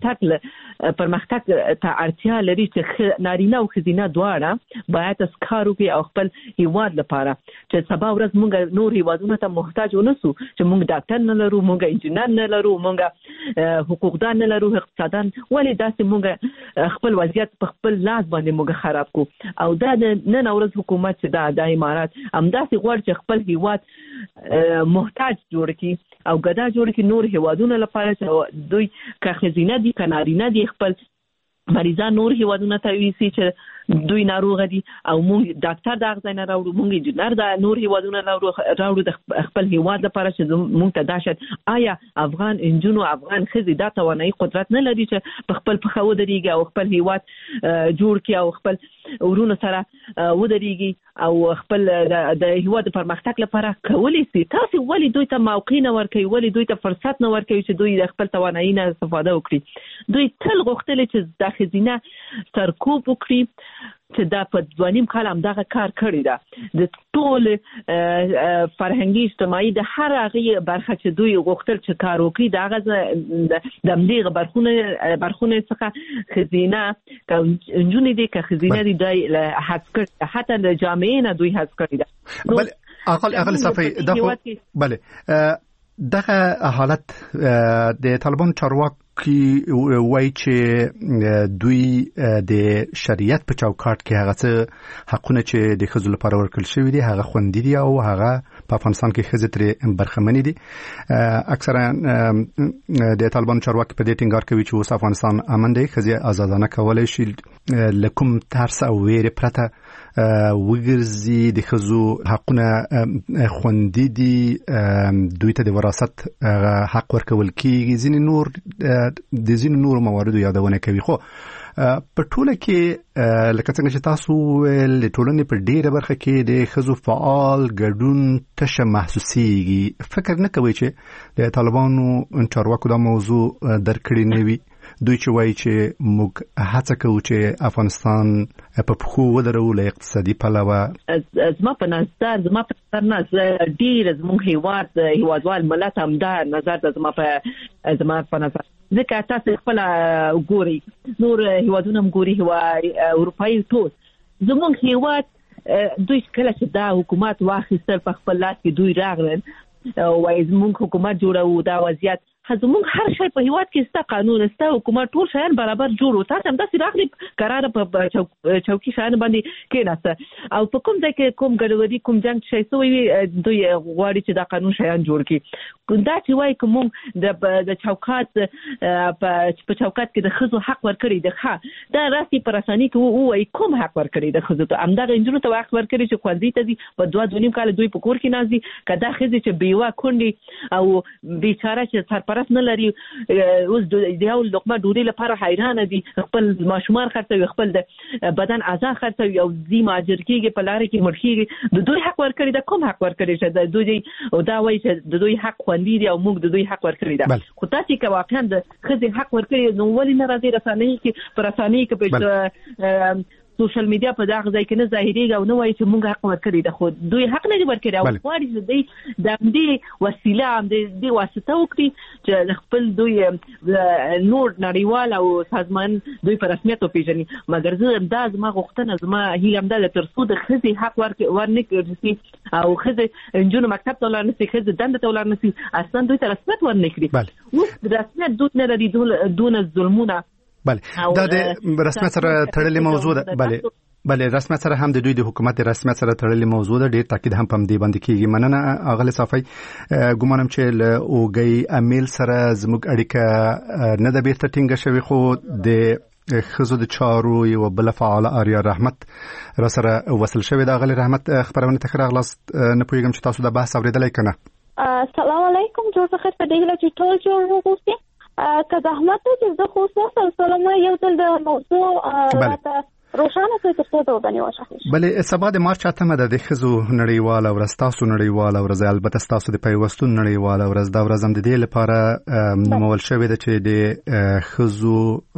پرمختګ ته اړتیا لري چې نارینه او ښځینه دواړه باید کار وکړي او خپل هیواد لپاره چې سبا ورځ موږ نور هیوادونو ته محتاج ونسو چې موږ ډاکټر نه لرو, موږ انجینر نه لرو, موږ حقوقدان نه لرو, اقتصاددان. ولې داسې موږ خپل وضعیت په خپل لاس باندې موږ خراب کو؟ او دا د نن ورځ حکومت چې د امارات همداسې غواړي چې خپل هیواد محتاج جوړ کړي او ګدا جوړ کړي نور هیوادونو لپاره چې دوی که ښځینه دي که نارینه دي خپل مریضان نور هیوادونو ته ویسي چې دوی ناروغه دي او موږ ډاکټر د هغه ځای نه راوړو, موږ انجینر د نور هیوادونو راوړو د خپل هیواد لپاره چې موږ ته دا شد. آیا افغان انجونو افغان ښځې دا توانایي قدرت نه لري چې په خپل پښه ودرېږي او خپل هیواد جوړ کړي او خپل ورونو سره ودرېږي او خپل د هیواد پرمختګ لپاره کولی شي؟ تاسو ولې دوی ته موقع نه ورکوي, ولې دوی ته فرصت نه ورکوي چې دوی د خپل توانایي نه استفاده وکړي؟ دوی تل غوښتل چې د ښځینه سرکوب وکړي چې دا په 2.5 کال هم دغه کار کړی ده د ټول فرهنګي اجتماعي د هر هغه برخه چې دوی غوښتل چې کار وکړي دغه د دمدغه برخونه څخه خزینه نجونې دي که خزینه دي د حذف کړي حتی د جامعې نه دوی حذف کړي ده. بل اقل صفحه بله دغه حالت د طالبان چارواکي وایي چې دوی د شریعت په چوکاټ کې هغه څه حقونه چې د ښځو لپاره ورکړل شوي دي هغه خوندي دي او هغه په افغانستان کې ښځې ترې برخمنې دي. اکثرا د طالبان چارواکي په دې ټینګار کوي چې اوس افغانستان امن دی، ښځې آزادانه کولی شي له کوم ترس او ویرې پرته وګرځي، د ښځو حقونه خوندي دي، دوی ته د وراثت حق ورکول کېږي، د ځینې نور مواردو یادونه کوي. خو په ټوله کې لکه څنګه چې تاسو ویل د ټولنې په ډیره برخه کې د ښځو فعال ګډون تشه محسوسیږي. فکر نه کوي چې د طالبانو چارواکو دا موضوع درکړې نه وي؟ دوی چې وایي چې موږ هڅه کوو چې افغانستان په پښو ودرو له اقتصادي پلوه. زما په نظر نه ډیر زموږ هیوادوال ملت هم دا نظر ده زما په نظر، ځکه تاسو خپل ګوري نور هیوادونه هم ګوري، اروپایي ټول زموږ هیواد دوی کله چې دا حکومت واخیستل په خپل لاس کې دوی راغلل وایي زموږ حکومت جوړو دا وضعیت زموږ هر شی په هیواد کې ستا قانون ستا حکومت ټول شیان برابر جوړو، تاسو هم داسې راغلي قراره په چوکي شیان باندې کېناسته او په کوم ځای کې کوم ګډوډي کوم جنګ شي سوی دوی غواړي چې دا قانون شیان جوړ کړي. دا چې وایي کوم د چوکات په چوکات کې د ښځو حق ورکړي د ښه دا راسي پر اساني کې وایي کوم حق ورکړي د ښځو ته همدغه انجونو ته حق ورکړي چې خوندې ته دي په 2.5 کال دوی په کور کې نازي کدا ښځې چې بیوا کونډي او بیچاره چې سرپرست نه لري اوس د یو لقمه ډوډۍ لپاره حیران دي، خپل ماشومان خرڅوي، خپل د بدن اعضاء خرڅوي او ځي ماجر کېږي په لارې کې مړ کېږي. د دوی حق ورکړي د کوم حق ورکړي چې د دوی او دا وایي چې د دوی حق خوندي دي او موږ د دوی حق ورکړي ده. خو تاسو که واقعا د ښځې حق ورکړي نو ولې نه راځي رسنۍ کې پر رسنۍ کې په سوشل میډیا په دغه ځای کې نه ظاهريږي او نه وایي چې موږ حق ورکړي ده، خو دوی حق نه ورکړي او غواړي چې د دې وسیله د دې واسطه وکړي چې خپل دوی نور نړیوال او سازمان دوی په رسمیت وپیژني. مګر زه دا زما غوښتنه زما هیله هم ده تر څو د ښځې حق ورنکړي او ښځې نجونې مکتب ته ولاړ نشي، ښځې دنده ته ولاړ نشي، اصلا دوی ته رسمیت ورنکړي. اوس رسمیت دوی نه لري دون ظلمونه. بله دا د رسمیت سره تړلې موضوع ده. بله رسمیت سره هم د دوی د حکومت د رسمیت سره تړلې موضوع ده، ډیر تاکید هم په دې باندې کیږي. مننه اغلی صافی، ګومانم چې له اوګي امیل سره زموږ اړیکه نه ده بیرته ټینګه شوې، خو د ښځو د چارو یو بل فعال آریا رحمت را سره وصل شوې ده. اغلی رحمت خبرونه ته راغلاست، نه پوهیږم چې تاسو دا بحث اوریدلی کنه؟ السلام علیکم، جوړ بخیر په دې هیله چې ټول جوړ وګورئ. که زحمت چې زه خو سلام یو ځل د موضوع راته روښانه کړئ تر څو د وبني وشخص. بله سبا د مارچ 8 ده د ښځو نړیواله ورځ، تاسو نړیواله ورځ، البته تاسو د پیوستون نړیواله ورځ. دا ورځ هم د دې لپاره نومول شوې ده چې د ښځو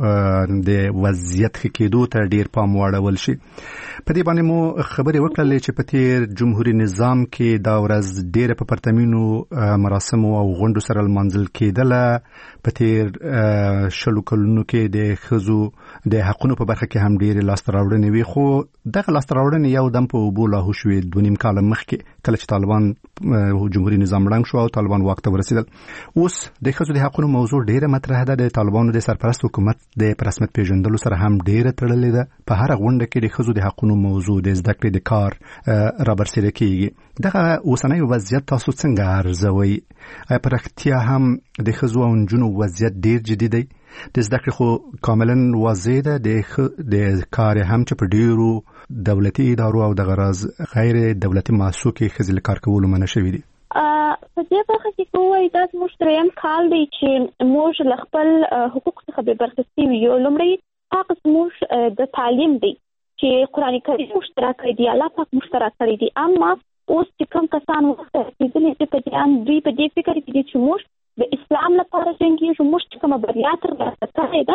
د وضعیت ښه کېدو ته ډیر پام واړول شي. په دې باندې مو خبرې وکړلې چې په تیر جمهوریت نظام کې دا ورځ ډیره په پرتمینو مراسمو او غونډو سره لمانځل کېدله. په تیر شلو کلونو کې د ښځو د حقونو په برخه کې هم ډیره لاسته راوړنې وي، خو دغه لاسته راوړنې یو دم په اوبو لاهو شوې 2.5 کال مخکې کله چې طالبان جمهوریت نظام ړنګ شو او طالبان واک ته ورسېدل. اوس د ښځو د حقونو موضوع ډیره مطرح ده. د طالبانو د سرپرست حکومت د رسمیت پیژندلو سره هم ډیره تړلې ده. په هر غونډه کې د ښځو د حقونو موضوع د زده کړې د کار رابرسېره کېږي. دغه اوسنی وضعیت تاسو څنګه ارزوئ؟ آیا په رښتیا هم د ښځو او نجونو وضعیت ډیر جدي دی؟ د زده کړې خو کاملا واضح ده، د کار هم چې په ډیرو دولتي ادارو او د غرض غیر دولتي مؤسسو کې ښځې له کار کولو منع شوي دي. په دې برخه کې کومه دا زموږ دریم کال دی چې موږ له خپل حقوق څخه بې برخې شوي یو. لومړی هغه زموږ د تعلیم دی چې قرآن کریم مشترک کړی دی، الله پاک مشترک کړی دی. اما اوس چې کوم کسان وختېدلي چې په دوی په دې فکر کې دي چې موږ د اسلام لپاره جنګېږو، موږ چې کومه بریا ترلاسه کړې ده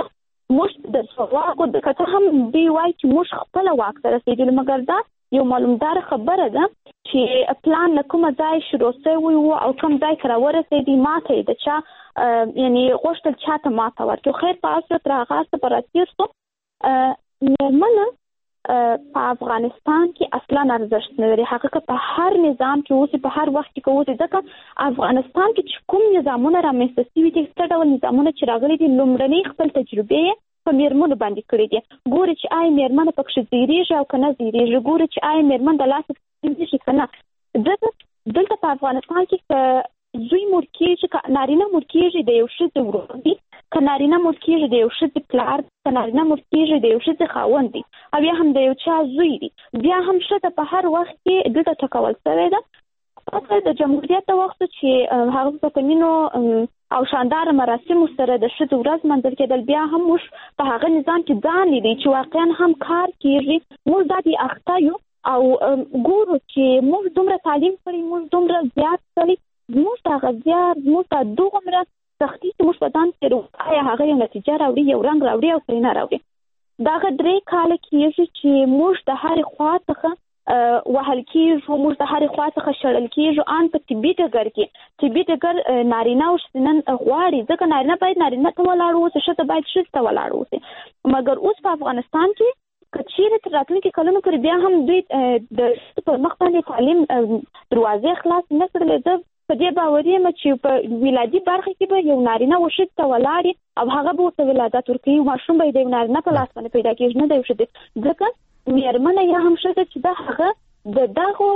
موږ د واک د کته هم دی وای چې موږ خپل واک سره رسیدل، مګر دا یو معلومدار خبره ده چې پلان له کومه ځای شروع شوی و او کوم ځای ته ورسېدی، ماته د چا یعنی غوښتل چاته ماته ورکړو. خیر په اصل تر هغه څه پر راتیر سو مېرمنه په افغانستان کې اصلا ارزښت نه لري. هغه په هر نظام کې اوسې، په هر وخت کې اوسې، ځکه افغانستان کې چې کوم نظامونه رامنځته شوي دي، څه ډول نظامونه چې راغلي دي، لومړنۍ خپل تجربې په میرمنو باندې کړی دي. ګوري چې آیا میرمنه پکې زیریږي او کنه زیریږي، ګوري چې آیا میرمن د لاس کېږي کنه. دلته په افغانستان کې زوی مور کېږي، که نارینه مور کېږي د یو ښځې ورور دی، که نارینه مور کېږي د یو ښځې پلار، که نارینه مور کېږي د یو ښځې خاوند دی، او یا هم د یو چا زوی دی. بیا هم ښځه په هر وخت کې دلته ټاکول شوې ده. د جمهوریت د وخت چې هغه په کمینو او شاندار مراسمو سره د ښځو ورځ منځل کېدل، بیا هم موږ په هغه نظام کې ځان لیدی چې واقعا هم کار کېږي. موږ دا بې اخته یو او ګورو چې موږ دومره تعلیم کړی، موږ دومره زیات کړی، موږ ته هغه زیار، موږ ته دومره سختي چې موږ په ځان کې آیا هغه یو نتیجه راوړي، یو رنګ راوړي او که نه راوړي. دغه 3 کاله کېږي چې موږ د هرې خوا څخه وهل کېږو، موږ د هرې خوا څخه شړل کېږو، ان په طبي ډګر کې. طبي ډګر نارینه او ښځینه غواړي، ځکه نارینه باید نارینه ته ولاړ اوسي، ښځه باید ښځې ته ولاړ اوسي. مګر اوس په افغانستان کې که چیرې تر راتلونکي کلونو پورې بیا هم دوی د پر مخ باندې تعلیم دروازې خلاص نه کړلې، زه په دې باوري یم چې په ولادي برخه کې به یو نارینه و ښځې ته ولاړ او هغه به ورته ولادت ورکوي، ماشوم به د یو نارینه په لاس باندې پیدا کېږي، نه د یو ښځې. ځکه میرمنه یا هم ښځه چې دا هغه د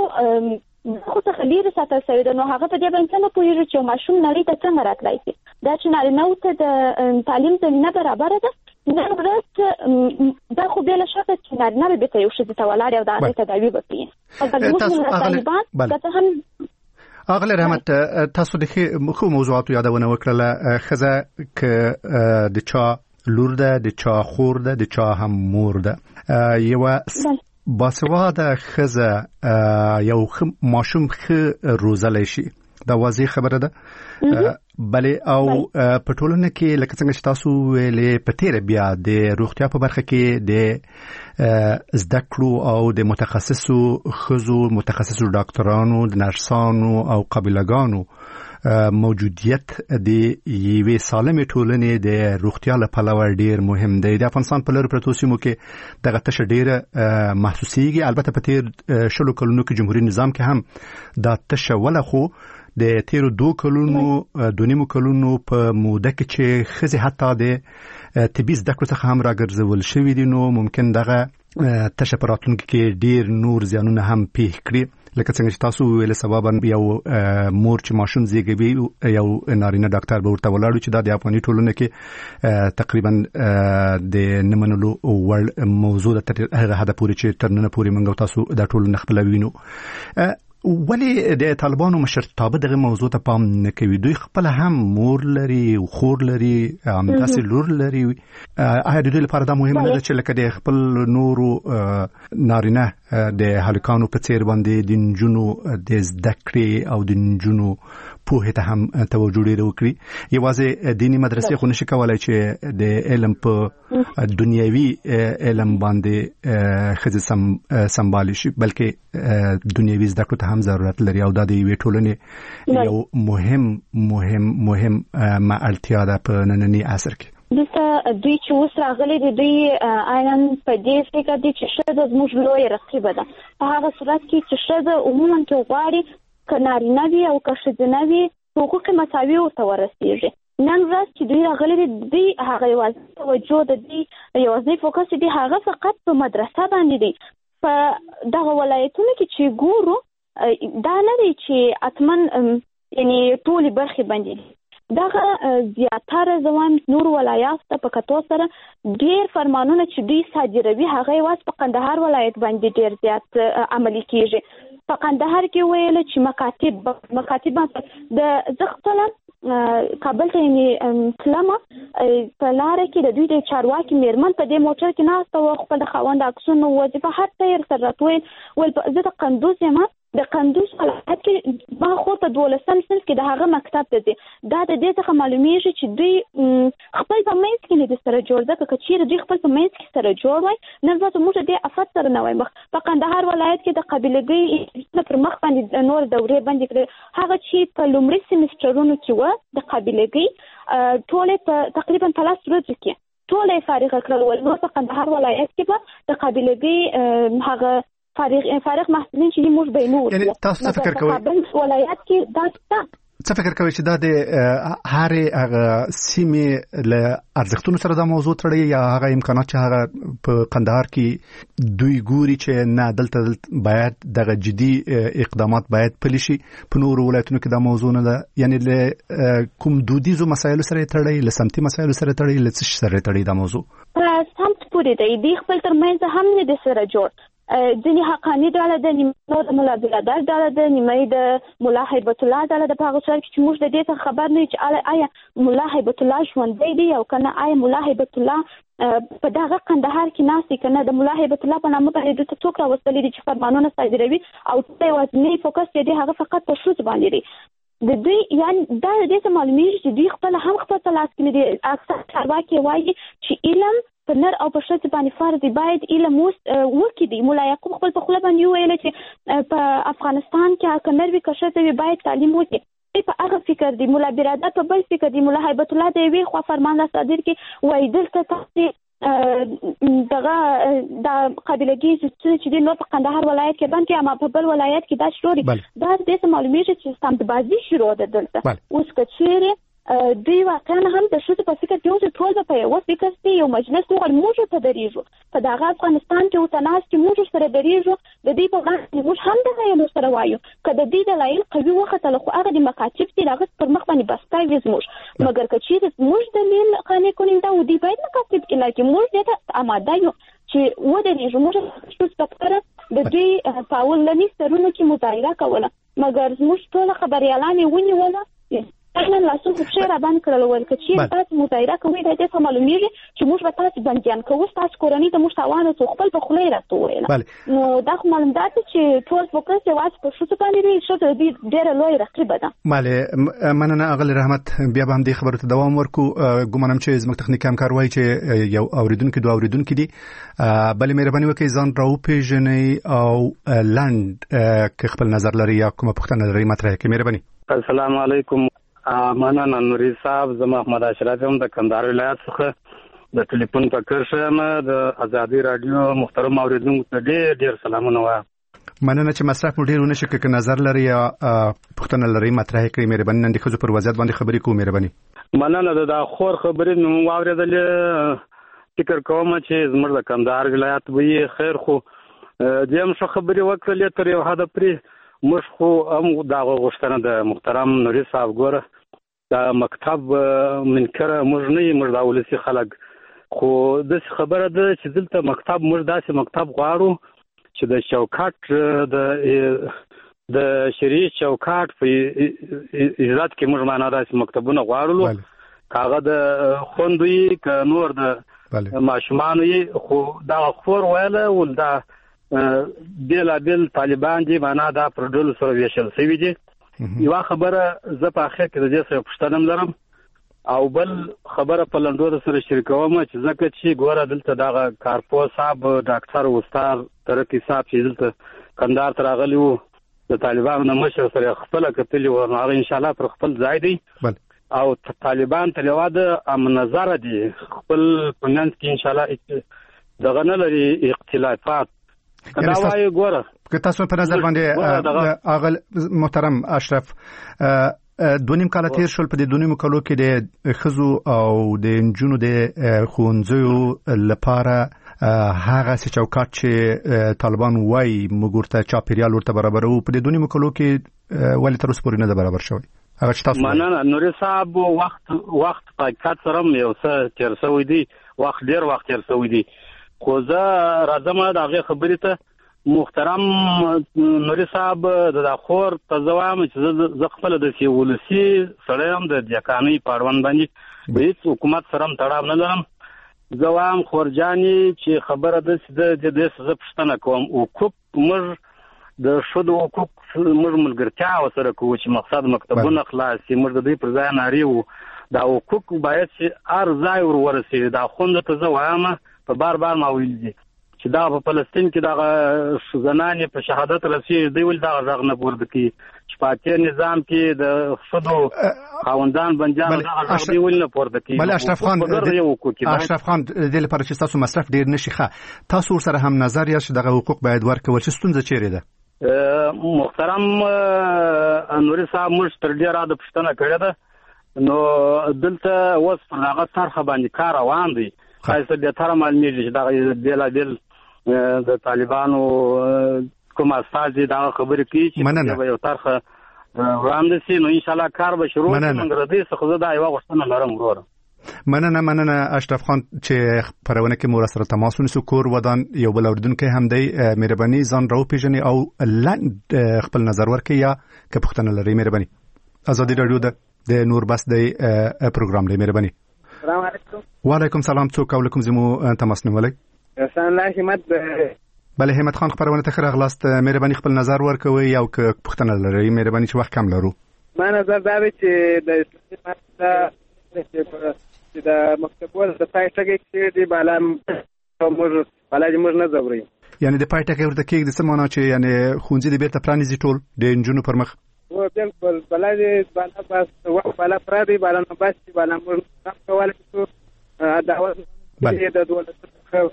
دغو څخه لیرې ساتل شوې ده، نو هغه په دې باندې څنګه پوهېږي چې ماشوم نړۍ ته څنګه راتلی شي. دا چې نارینهو ته د تعلیم زمینه برابره ده، نن ورځ دا خو بېله شکه چې نارینه به بېرته یو ښځې ته ولاړ او د هغې تداوي به کوي. زموږ طالبان که څه هم اغلی رحمت، تاسو د ښو موضوعاتو یادونه وکړله. ښځه که د چا لور ده، د چا خور ده، د چا هم مور ده، یوه باسواده ښځه یو ماشوم ښه روزلی شي، دا واضح خبره ده. بلې او په ټولنه کې لکه څنګه چې تاسو ویلې په تیره بیا د روغتیا په برخه کې د زده کړو او د متخصصو ښځو، متخصصو ډاکټرانو، د نرسانو او قابلګانو موجودیت د یوې سالمې ټولنې د روغتیا له پلوه ډیر مهم دی. د افغانستان په لرو پرتو سیمو کې دغه تشه ډیره محسوسیږي. البته په تیر 20 کلونو کې جمهوریت نظام کې هم دا تشه ولا خو د تیرو 2 کلونو 2.5 کلونو په موده کې چې ښځې حتی د طبي زده کړو څخه هم راګرځول شوي دي، نو ممکن دغه تشه په راتلونکي کې ډیر نور زیانونه هم پیښ کړي. لکه څنګه چې تاسو ویل سبب یو مور چې ماشوم زیږوي یو نارینه ډاکټر به ورته ولاړ چې دا د افغاني ټولنه کې تقریبا د نه منلو وړ موضوع ده تر هغه حده پورې چې تر نن پورې موږ تاسو دا ټول خپلوینو. ولی د طالبانو مشرتابه دغه موضوع ته پام نه کوي؟ دوی خپل هم مور لري او خور لري، همداسې لور لري. آیا د دوی لپاره دا مهمه نه ده چې لکه د خپل نورو نارینه د هلکانو په څیر باندې د نجونو د زده کړې او د نجونو پوهې ته هم توجه ډېره وکړي؟ یوازې دیني مدرسې خو نشي کولی چې د علم په دنیوي علم باندې ښځې سمبالي شي، بلکې دنیوي زده کړو ته هم ضرورت لري او دا د یوې ټولنې یو مهم اړتیا ده په ننني عصر کې. دلته دوی چې اوس راغلي دي، دوی عیناً په دې فکر دي چې ښځه زموږ لویه رقیبه ده. په هغه صورت کې چې ښځه عموماً کې غواړي که نارینه وي او که ښځینه وي حقوق مساوي ورته ورسېږي. نن ورځ چې دوی راغلي دي، دوی هغه یوازې توجه د دوی یوازې فوکس دی هغه فقط په مدرسه باندې دی. په دغه ولایتونو کې چې ګورو دا نه دی چې حتماً یعنی ټولې برخې باندې دي. دغه زیاتره زوام نور ولایات ته په کتو سره ډیر فرمانونه چې دوی صادروي هغه یوازې په قندهار ولایت باندې ډیر زیات عملي کیږي. په قندهار کې ویل چې مکاتب د زغطله کابل ته یې تلمه په لاره کې د دوی د چارواکي میرمن په دې موټر کې ناسته و، خپل خاوند عکسونه وظیفه هر څه یې سره راتویل. ول زه د قندوز یم د کندوز ولایت کې ما خو په 12م صنف کې د هغه مکتب ته دي دا د دې څخه معلومیږي چې دوی خپل په منځ کې نه د سره جوړ ده که چیرې دوی خپل په منځ کې سره جوړ وای نن ورځ موږ د افات سره نه وای مخ په قندهار ولایت کې د قبیلګۍ پر مخ باندې نور دورې باندې کړې هغه چې په لومړي سیمسترونو کې و د قبیلګۍ ټول په تقریبا 3 ورځې کې ټول فارغ کړل نو په قندهار ولایت کې به د قبیلګۍ هغه فارغ محصلین چې موږ به نور یعنی تاسو څه فکر کوئ په ولایت کې دا څه فکر کوئ چې دا د هرې هغه سیمې له ارزښتونو سره دا موضوع تړي یا هغه امکانات چې هغه په قندهار کې دوی ګوري چې نه دلته باید دغه جدي اقدامات باید پلي شي په نورو ولایتونو کې دا موضوع نه ده یعنی له کوم دودیزو مسایلو سره تړي له سمتي مسایلو سره تړي له څه سره تړي دا موضوع سمت پورې دی خپل ترمنځ هم نه د سره جوړ ځینې حقانی ډاله د نیمه د مولا بلادر ډاله د نیمه د مولا هیبت الله ډاله د هغه سره چې موږ د دې څخه خبر نه چې آیا مولا هیبت الله ژوندی دی او کنه آیا مولا هیبت الله په دغه قندهار کې ناسي کنه د مولا هیبت الله په نامه باندې د څوک راوستل دي چې فرمانونه صادروي او ته وزنی فوکس دې هغه فقط په شوز باندې دی د دوی یعنی دا د دې معلومیږي چې دوی خپل هم خپل لاس کې دي اکثر چارواکي وایي چې علم په نر او په ښځې باندې فرض دی باید علم وکړي دی مولا یعقوب خپل په خوله باندې ویل چې په افغانستان کې که نر وي که ښځه وي باید تعلیم وکړي په هغه فکر دی مولا برادر په بل فکر دی مولا هیبت الله د یوې خوا فرمان را صادر کړي وایي دلته تاسې دغه د قبیلګي چې دی نور په قندهار ولایت کې بند کې اما په بل ولایت کې دا شروع دي دا د دې معلومیږي چې سمتبازي شروع ده دلته اوس که چیرې دوی واقعا هم د شوزو په فکر کې اوس ټول په یو فکر کې یو مجلس وغوړ موږ ته دریږو په دغه افغانستان کې وتناس کې موږ سره دریږو د دې په وړاندې موږ هم د یو سره وایو کله د دې دلایل قوي وخت له خو هغه د مکاتب چې هغه پر مخ باندې بستای وز موږ مګر کچې موږ د دلیل قانې کولین دا ودی باید مکاتب کې لکه موږ دې اماده یو چې و دریږو موږ شوز په د دې فاول لنی سرونو کې مظاهره کوله مګر موږ ټول خبريالان ونیوله نن لاسو په شعر باندې کړل ولکه چې تاسو مظاهره کوي د دې معلومیږي چې موږ به تاسو بنديان کوو تاسو کورنۍ ته موږ تاوان او خپل په خله راته ویل نو دا معلوم ده چې ټول فوکس یې واس په شوڅ باندې دی چې د ډېر لوی رقیب ده ماله مننه اغل رحمت بیا به هم دې خبرو ته دوام ورکو ګومانم چې زموږ تخنیک همکار وایي چې یو اوریدونکو دوه اوریدونکو دي بلې مهرباني وکړئ ځان راو پیژنئ او لاند که خپل نظر لري یا کومه پوښتنه لري مطرح کړئ مهرباني السلام علیکم مننه نوري صاحب زما احمد اشرف هم د کندهار ولایت څخه د ټلیفون په کرشم د ازادي رادیو محترم اوریدونکو ته ډېر سلامونه وایم مننه چې مصرف مو ډېر ونه شي که نظر لري یا پوښتنه لري مطرح کړئ مهرباني نن د ښځو پر وضعیت باندې خبرې کوو مهرباني مننه د خور خبرې مو واورېدلې فکر کوم چې زموږ د کندهار ولایت وي خیر خو دیم څه خبرې وکړلې تر یو حد پرې موږ خو هم دا غوښتنه د محترم نوري صاحب ګوره دا مکتب منکر موږ نه موږ دا ولسی خلک خو د خبره ده چې دلته مکتب موږ داسې مکتب غواړو چې د چوکاټ د شریعه چوکاټ په عزت کې موږ معنا داسې مکتبونه غواړو کاغه د خوندوي ک نور د ماشومان خو دا خور ویله ول دا بیل طالبان دي معنا دا پروډول سره ویشل سوي دي یو خبره زه په اخر کې د دې سره پښتنم لرم او بل خبره په لندو سره شریکوم چې ځکه چې ګوره دلته دا کارپو صاحب ډاکټر استاد ترکی صاحب چې دلته کندهار ته راغلی وو د طالبانو مشر سره خپل کتلی و هغه ان شاء الله پر خپل ځای دی او طالبان تلواده امن نظر دي خپل پنځ کې ان شاء الله دغه نه لري اختلافات دا وایي ګوره که تاسو په نظر باندې اغل محترم اشرف دونیم کال تیر شول په دې دونیم کالو کې د خزو او د انجونو د خونځو لپاره هغه څه چوکاټ چې طالبان وایي مګورته چاپیریال ورته برابرو په دې دونیم کالو کې ولې تر اوسه پورې نه برابر شوی هغه چې تاسو مننه نوري صاحب وخت حقیقت سره یو څه تیر شوی دی ډیر وخت تیر شوی دی خو زه راځم د هغه خبرې ته محترم نوري صاحب د خور ته ځوام چې زه خپل د سیولسي سره هم د ځکانې پاروان باندې به هیڅ حکومت سره تړاو نه لرم ځوام خورجاني چې خبره د دې څه پښتنه کوم او کوم موږ د شودو حقوق موږ ملګرتیا وسره کوو چې مقصد مکتبونه خلاص شي. موږ د دې پر ځای ناري وو دا حقوق باید چې هر ځای ورسېږي. دا خوند ته زه وایم په بار بار ما ویل دي چې دا په فلسطین کې دغه زنانې په شهادت رسېږي دوی ولې دغه غږ نه پورته کوي چې په اتیا نظام کې د شودو خاوندان بنجان دغه غږ دوی ولې نه پورته کوي. بل اشرف خان د لپاره چې تاسو مصرف ډیر نشي ښه تاسو سره هم نظر یا چې دغه حقوق باید ورکول شي ستونزه چیرې ده؟ محترم نوري صاحب موږ تر ډیره د پښتنه کړې ده نو دلته اوس پر هغه طرحه باندې کار روان دی. خاصه د تر معلومیږي چې دا بیل د طالبانو کوم اساسي دا خبرې کوي چې یو طرحه وړاندې شي نو ان شاء الله کار به شروع شي. موږ ردی څخه زه دا یو غوښتنه لرم ورور. مننه اشرف خان چې پرونه کې مور سره تماس ونیسو. کور ودان یو بل اوریدونکو هم دی مهرباني ځان راو پیژني او لاند خپل نظر ورکړي یا که پوښتنه لري مهرباني. ازادي رادیو د نور بس دی پروګرام دی مهرباني. السلام علیکم. وعلیکم سلام. څوک او علیکم زمو تماس نیولای؟ حسن الله همت. بله همت خان خبرونه ته راغلاست مهرباني خپل نظر ورکوي او که پوښتنه لري مهرباني چې وخت کم لرو. ما نظر دا دی چې د چې د مکتبونو د پایټګي کې دی بالا موږ نه زوري یعنی د پایټګي ورته کې د سمونه چې یعنی خونځي د بیرته پرانیزي ټول د انجونو پر مخ و بالکل بالا بس وخت بالا پرادي بالا نه بس بالا موږ کول شو دعوت د دولت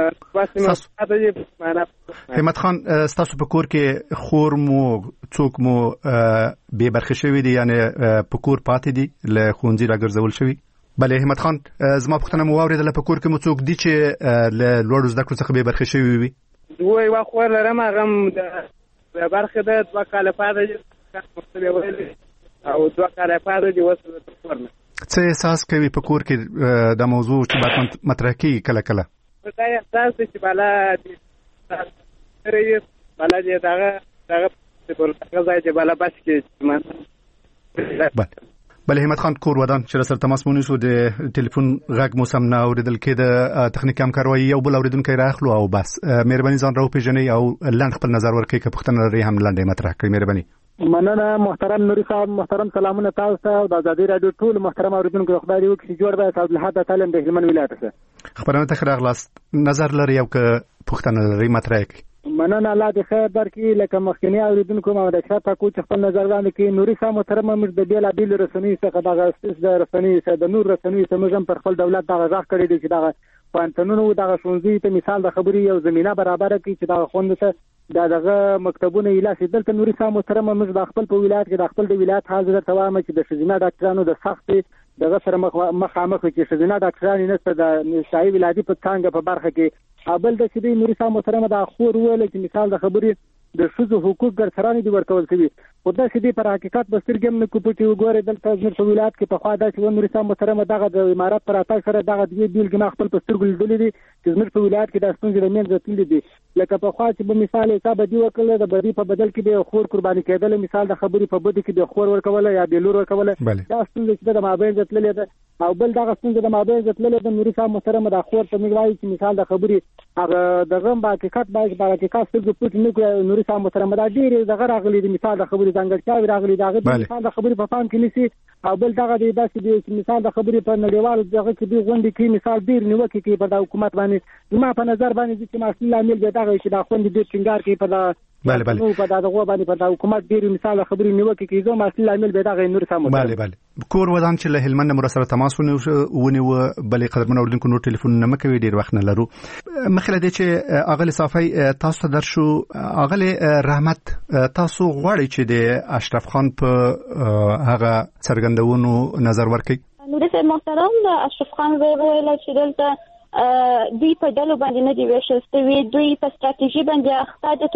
همت خان ستاسو په کور کې خور مو څوک مو به برخه شوی دی یعنی په کور پاتې دي له خونځي راګرځول شوی؟ بله همت خان زما پوښتنه مو واورېدله په کور کې مو څوک دي چې له لوړو زده کړو څخه به برخه شوی وي؟ دوی یوه خور لرم هغه د برخې ده 2 کاله پاته دي او 2 کاله پاته دي اوس د کور نه. څه احساس کوي په کور کې د موضوع چې باید مطرح کېږي کله کله؟ دا احساس دی چې بالا دې دغه ځای چې بالا بس کې بله همت خان کور ودان چې سره تماس مونږ شو د ټلیفون غږ مو سم نه اوریدل کېده تخنیکي همکاري یو بل اوریدونکو راخلو او بس مهرباني ځان راو پیژنئ او لاند خپل نظر ورکړئ که پوښتنه لري هم لاندې مطرح کړئ مهرباني. مننه محترم نوري صاحب. محترم سلامونه تاسو ته او د آزادي رادیو ټول محترم اوریدونکو خدای دې وکړي جوړ به صاحب له تعلیم د هلمند ولایت څخه خبرونه ته راغلاست نظر لري او که پوښتنه لري مطرح کړئ. مننه الله دې خیر درکړي. لکه مخکنی اوریدونکو ما د شاته کو چې خپل نظر وړاندې کړي نوري صاحب محترم موږ د بیلابیل رسنۍ څخه د رسنۍ څخه د نور رسنۍ څخه موږ پر خپل دولت دغه ځخ کړی دی چې دغه پانتنونو دغه شونځي ته مثال د خبري یو زمينه برابر کړي چې دغه خوند ته دغه مکتبونه ایلاس دلته نوري صاحب محترم موږ د خپل په ولایت کې د خپل د ولایت حاضر توامه چې د شزینه ډاکټرانو د سخت دغه سره مخامخ چې شزینه ډاکټران نشته د شای ولادي په څنګه په برخه کې ابل د چې نوري صاحب محترم د خور ویل چې مثال د خبري د شذو حقوق ګرځرانې دي ورکول شوی خو دا چې په حقیقت بسترګم نه کوپټي وګوره دلته زموږ په ولایت کې په خوا دا چې نوري صاحب محترم دغه د امارات پر اتاک سره دغه دی بیلګ نه خپل پسترګل لیدل دي چې زموږ په ولایت کې د ستونزې د منځ تل دي لکه په خوا چې په مثال حساب دی وکړل د بدی په بدل کې د خور قرباني کېدل مثال د خبري په بدی کې د خور ورکول یا د لور ورکول دا ستونزې چې د مابین ځتللې ده او بل دغه ستونزې د مابین ځتللې ده نوري صاحب محترم د خور په میوای چې مثال د خبري هغه د غم با حقیقت باید با حقیقت څه پټ نه کوي نوري صاحب محترم دا ډیر دغه راغلي د مثال د خبري ځانګړتیا راغلي دغه مثال د خبري په پام کې نيسي او بل دغه د داسې مثال د خبري په نړیوال دغه کې دی غونډې کې مثال ډیر نیوکه کې په حکومت باندې ما په نظر باندې چې مسؤل عامل دی دغه چې د خوند ډیر ټینګار کوي په بله نو په دغه باندې په حکومت ډیر مثال خبري نیوکه کې زو مسؤل عامل به دغه نور سم بله کور ودان چې له هلمند مرسته تماس ونیو بلې قدرمن اوردونکو نور ټلیفون نه مکوي ډیر وخت نه لرو مخله دې چې اغلی صافي تاسو ته درشو اغلی رحمت تاسو غواړئ چې د اشرف خان په هغه څرګندونو نظر ورکړئ نو د محترم اشرف خان ویل چې دلته دوی په ډلو باندې نه دی ویشل شوی دوی په ستراتیژي باندې اخته دي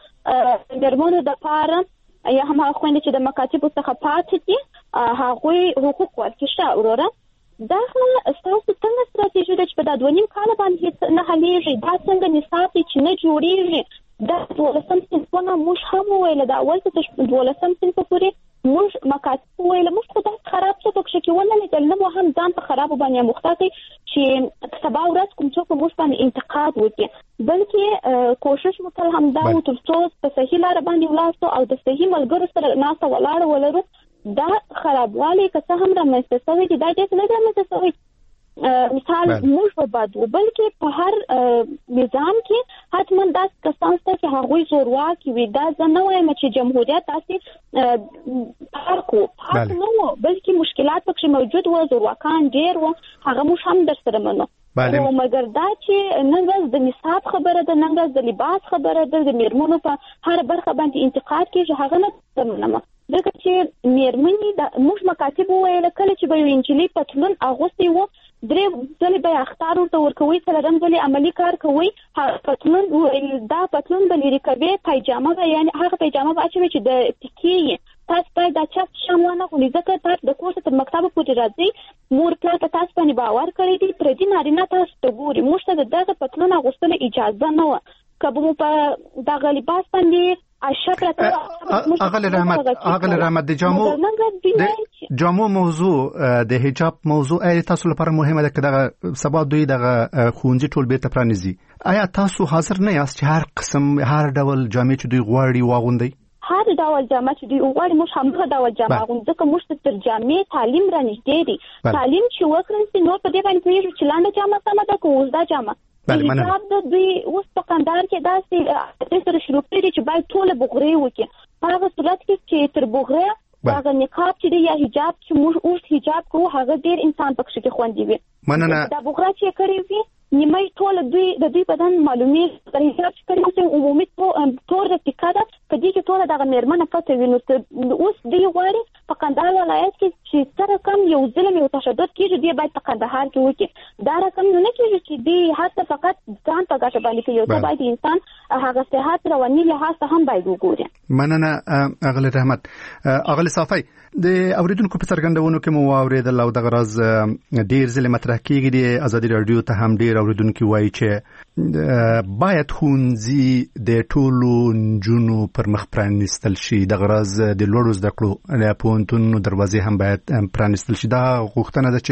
ترڅو درمونو د پاره یا هم هغه خويند چې د مکاتبو څخه پاتې دي هغه حقوق ورکړي اوره دا ستاسو څنګه ستراتیژي د چې په 2.5 کال باندې نه حلېږي دا څنګه نصاب چې نه جوړیږي دا ولسم څنګه موږ هم ویل دا اول څه ولسم څنګه پوری موږ مکاتب ویل موږ خدای خراب څه پکې کې ونه لیدل نو هم ځان په خراب باندې مختاتي چې سبا ورځ کوم څوک موږ باندې انتقاد وکړي بلکې کوشش مو تل همدا و ترڅو په صحیح لار باندې ولاړ او د صحیح ملګرو سره ناسته ولاړ ولرو. دا خرابوالی که څه هم رامنځته شوی دي دا ډېر نه رامنځته شوی مثال موږ په بادو بلکې په هر نظام کې حتما داسې کسان شته چې هغوی زورواکي وي. دا زه نه وایم چې جمهوریت داسې فرق نه و بلکې مشکلات پکې موجود و، زورواکان ډېر و، هغه موږ هم در سره منو. او مګر دا چې نن ورځ د نصاب خبره ده، نن ورځ د لباس خبره ده، د میرمنو په هر برخه باندې انتقاد کېږي، هغه نه منم. ځکه چې میرمنې موږ مکاتب وویل کله چې به یو انجلۍ پتلون اغوستی و 3 ځلې به اختار ورته ورکوي، 4 ځلې عملي کار کوي. پتلون دا پتلون به لري کوي پایجامه به یعنی هغه پایجامه به اچوي چې د تکیه تاسو باید دا چا شامونه غوړي ځکه تاسو د کورس تر مکتب پورې راځي مور پلار ته تاسو باندې باور کړی دی پر دې نارینه تاسو ته ګوري. موږ ته دغه پتلون اغوستل اجازه نه و. کبه په دغه لباس باندې اغل رحمت د جامو موضوع د حجاب موضوع تاسو لپاره مهمه ده که دغه سبا دوی دغه خونځي ټول بیرته پرانیزي. آیا تاسو حاضر نه یاست چې هر قسم هر ډول جامې چې دوی غواړي واغوندي؟ هر ډول جامه چې دوی غواړي موږ هم ډول جامه اغوندو ځکه موږ تر جامې تعلیم را نږدې دي. تعلیم چې وکړي نو په دې باندې پوهېږو چې لاندې جامه سمه ده که اوږده جامه. حجاب د دوی اوس په کندهار کې داسې سره شروع کړي چې باید ټوله بغرې وکړي. په هغه صورت کې چې تر بغرې هغه نقاب چې دی یا حجاب چې موږ اوږد حجاب کوو هغه ډېر انسان پکښې کې خوندي وي. دا بغره چې کړې وي نیمه ټوله دوی د دوی بدن معلومېږي. تر حجاب چې کړې وي عمومي تور ټیکه ده په دې کې ټوله دغه مېرمنه پته وي. نو اوس دوی غواړي په کندهار ولایت کې چې څه رقم یو ظلم یو تشدد کېږي دوی باید په کندهار کې وکړي. دا رقم نو نه کېږي چې دوی هر څه فقط ځان په ګټه باندې کوي. یو څه باید انسان هغه صحت رواني لحاظ ته هم باید وګوري. مننه اغل رحمت. اغل صافی د اوریدونکو په څرګندونو کې مو واوریدل او دغه راز ډیر ځله مطرح کیږي د ازادي رادیو ته هم ډیر اوریدونکو وایي چې باید خونځي د ټولو نجونو پر مخ پرانیستل شي. دغه راز د لوړو زده کړو د پوهنتونونو دروازې هم باید پرانیستل شي. دا غوښتنه ده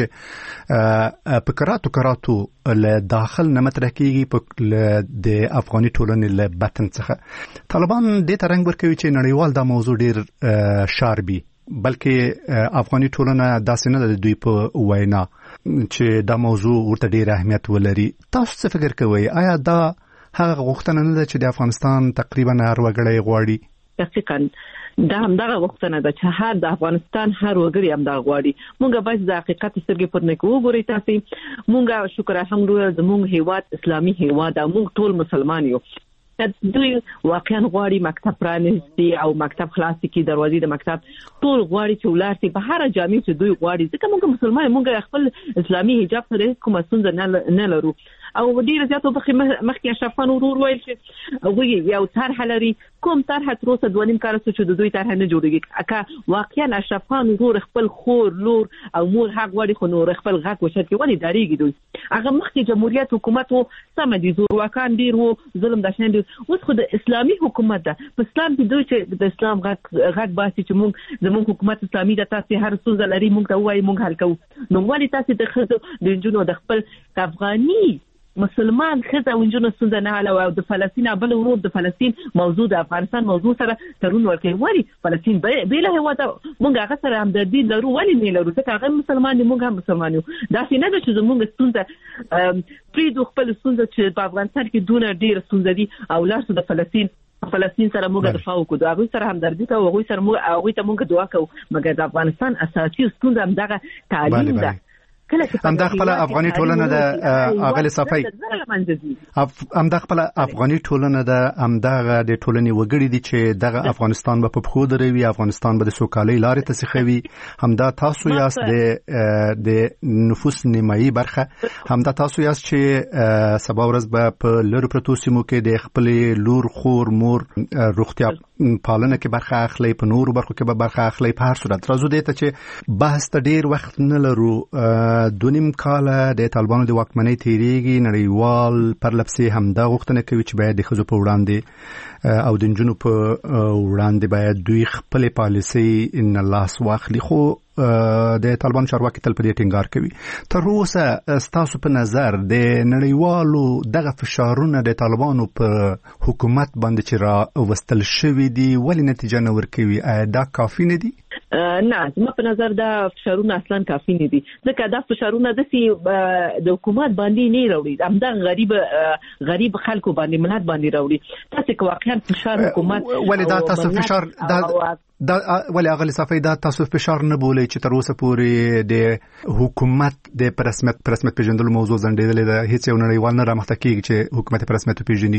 چې په کراتو له داخل نه مطرح کیږي د افغاني ټولنې له بطن څخه. طالبان دې ته رنګ ورکوي چې نړیوال دا موضوع ډیر شاربي بلکې افغاني ټولنه داسې نه ده دوی په وینا چې دا موضوع ورته ډیر اهمیت ولري. تاسو څه فکر کوئ؟ آیا دا هغه غوښتنه نه ده چې د افغانستان تقریبا هر وګړی غواړي؟ دقیقاً دا هم دغه غوښتنه ده چې هر د افغانستان هر وګړي هم دا غواړي. مونږ باید د حقیقت سترګې پورته نه کوو. ګورئ تاسو مونږ شکر الحمدلله زموږ هیواد اسلامي هیواد او مونږ ټول مسلمان یو. دوی واقعا غواړي مکتب پرانیستي او مکتب خلاصي کی دروازې د مکتب ټول غواړي چې ولارتي په هر جامع چې دوی غواړي. ځکه موږ مسلمان موږ خپل اسلامي حجاب سره کومه ستونزه نه لرو. او ډیره زیاته مخکې اشرف خان ورور ویل چې وایي یو طرح لري کوم طرح تر اوسه 2.5 کال چې د دوی طرح نه جوړیږي. اکه واقعا اشرف خان ورور خپل خور لور او مور حق غواړي خو نور خپل غږ وشت کې ولې داریږي دوی. هغه مخکې جمهوریت حکومت وو سم دي زورواکان ډیر وو ظلم د شان دي. اوس خو د اسلامي حکومت ده په اسلام کې دوی چې د اسلام غږ باسي چې موږ زموږ حکومت اسلامي ده تاسو هر څه لري موږ ته وایي موږ حل کوو. نو ولې تاسو د خځو د جنونو د خپل افغاني مسلمان خزه ونجونو څنګه نه حل او د فلسطین بل ورور د فلسطین موضوع د افغانستان موضوع سره ترون ورکوي. ولی فلسطین به له هوا ته مونږ هغه سره همدردي لرو ولی نه لرو ځکه هغه مسلمان دي مونږ هم مسلمان یو. دا څنګه نه چې زموږ ستونزه پریدو خپل ستونزه چې په افغانستان کې دونه ډیر ستونزه دي او لاسو د فلسطین سره موږ دفاع وکړو. هغه سره همدردي کوو هغه سره هغه ته موږ دعا کوو. مګر د افغانستان اساسي ستونزه هم دغه تعلیم ده. همدا خپل افغاني ټولنه د اغل صفای همدا خپل افغاني ټولنه د همدغه د ټولنې وګړي دي چې دغه افغانستان په پخو دروي افغانستان به د سوکالۍ لارې ته سخوي. همدا تاسو یاست د نفوس نیمایي برخه. همدا تاسو یاست چې سبا ورځ به په لرو پرتو سیمو کې د خپل لور خور مور روغتیا پالنه کې برخه اخلي په نورو برخو کې به برخه اخلي. په هر صورت راځو دې ته چې بحث ته ډیر وخت نه لرو. 2.5 کاله د طالبانو د واکمنۍ تیریږي. نړیوال پرلپسې همدا غوښتنه کوي چې باید د ښځو په وړاندې او د نجونو په وړاندې باید دوی خپل پالیسۍ ان لاس واخلي. خو د طالبان چارواکي تل په دې ټینګار کوي. تر اوسه ستاسو په نظر د نړیوالو دغه فشارونه د طالبانو په حکومت باندې چې را وستل شوي دي ولې نتیجه نه ورکوي؟ دا کافي نه دي؟ نه، زما په نظر دا فشارونه اصلا کافي نه دي، ځکه دا فشارونه د حکومت باندې نه راوړي، همدا غریب خلکو باندې ملت باندې راوړي. تاسو که واقعا فشار حکومت ولې دا تاسو فشار دا ولې اغلی صافي دا تاسو فشار نه بولئ چې تر اوسه پورې د حکومت د پرسمت پیژندلو موضوع ځنډېدلې ده؟ هیڅ یو نړیوال نه رامخته کیږي چې حکومت پرسمت پیژني.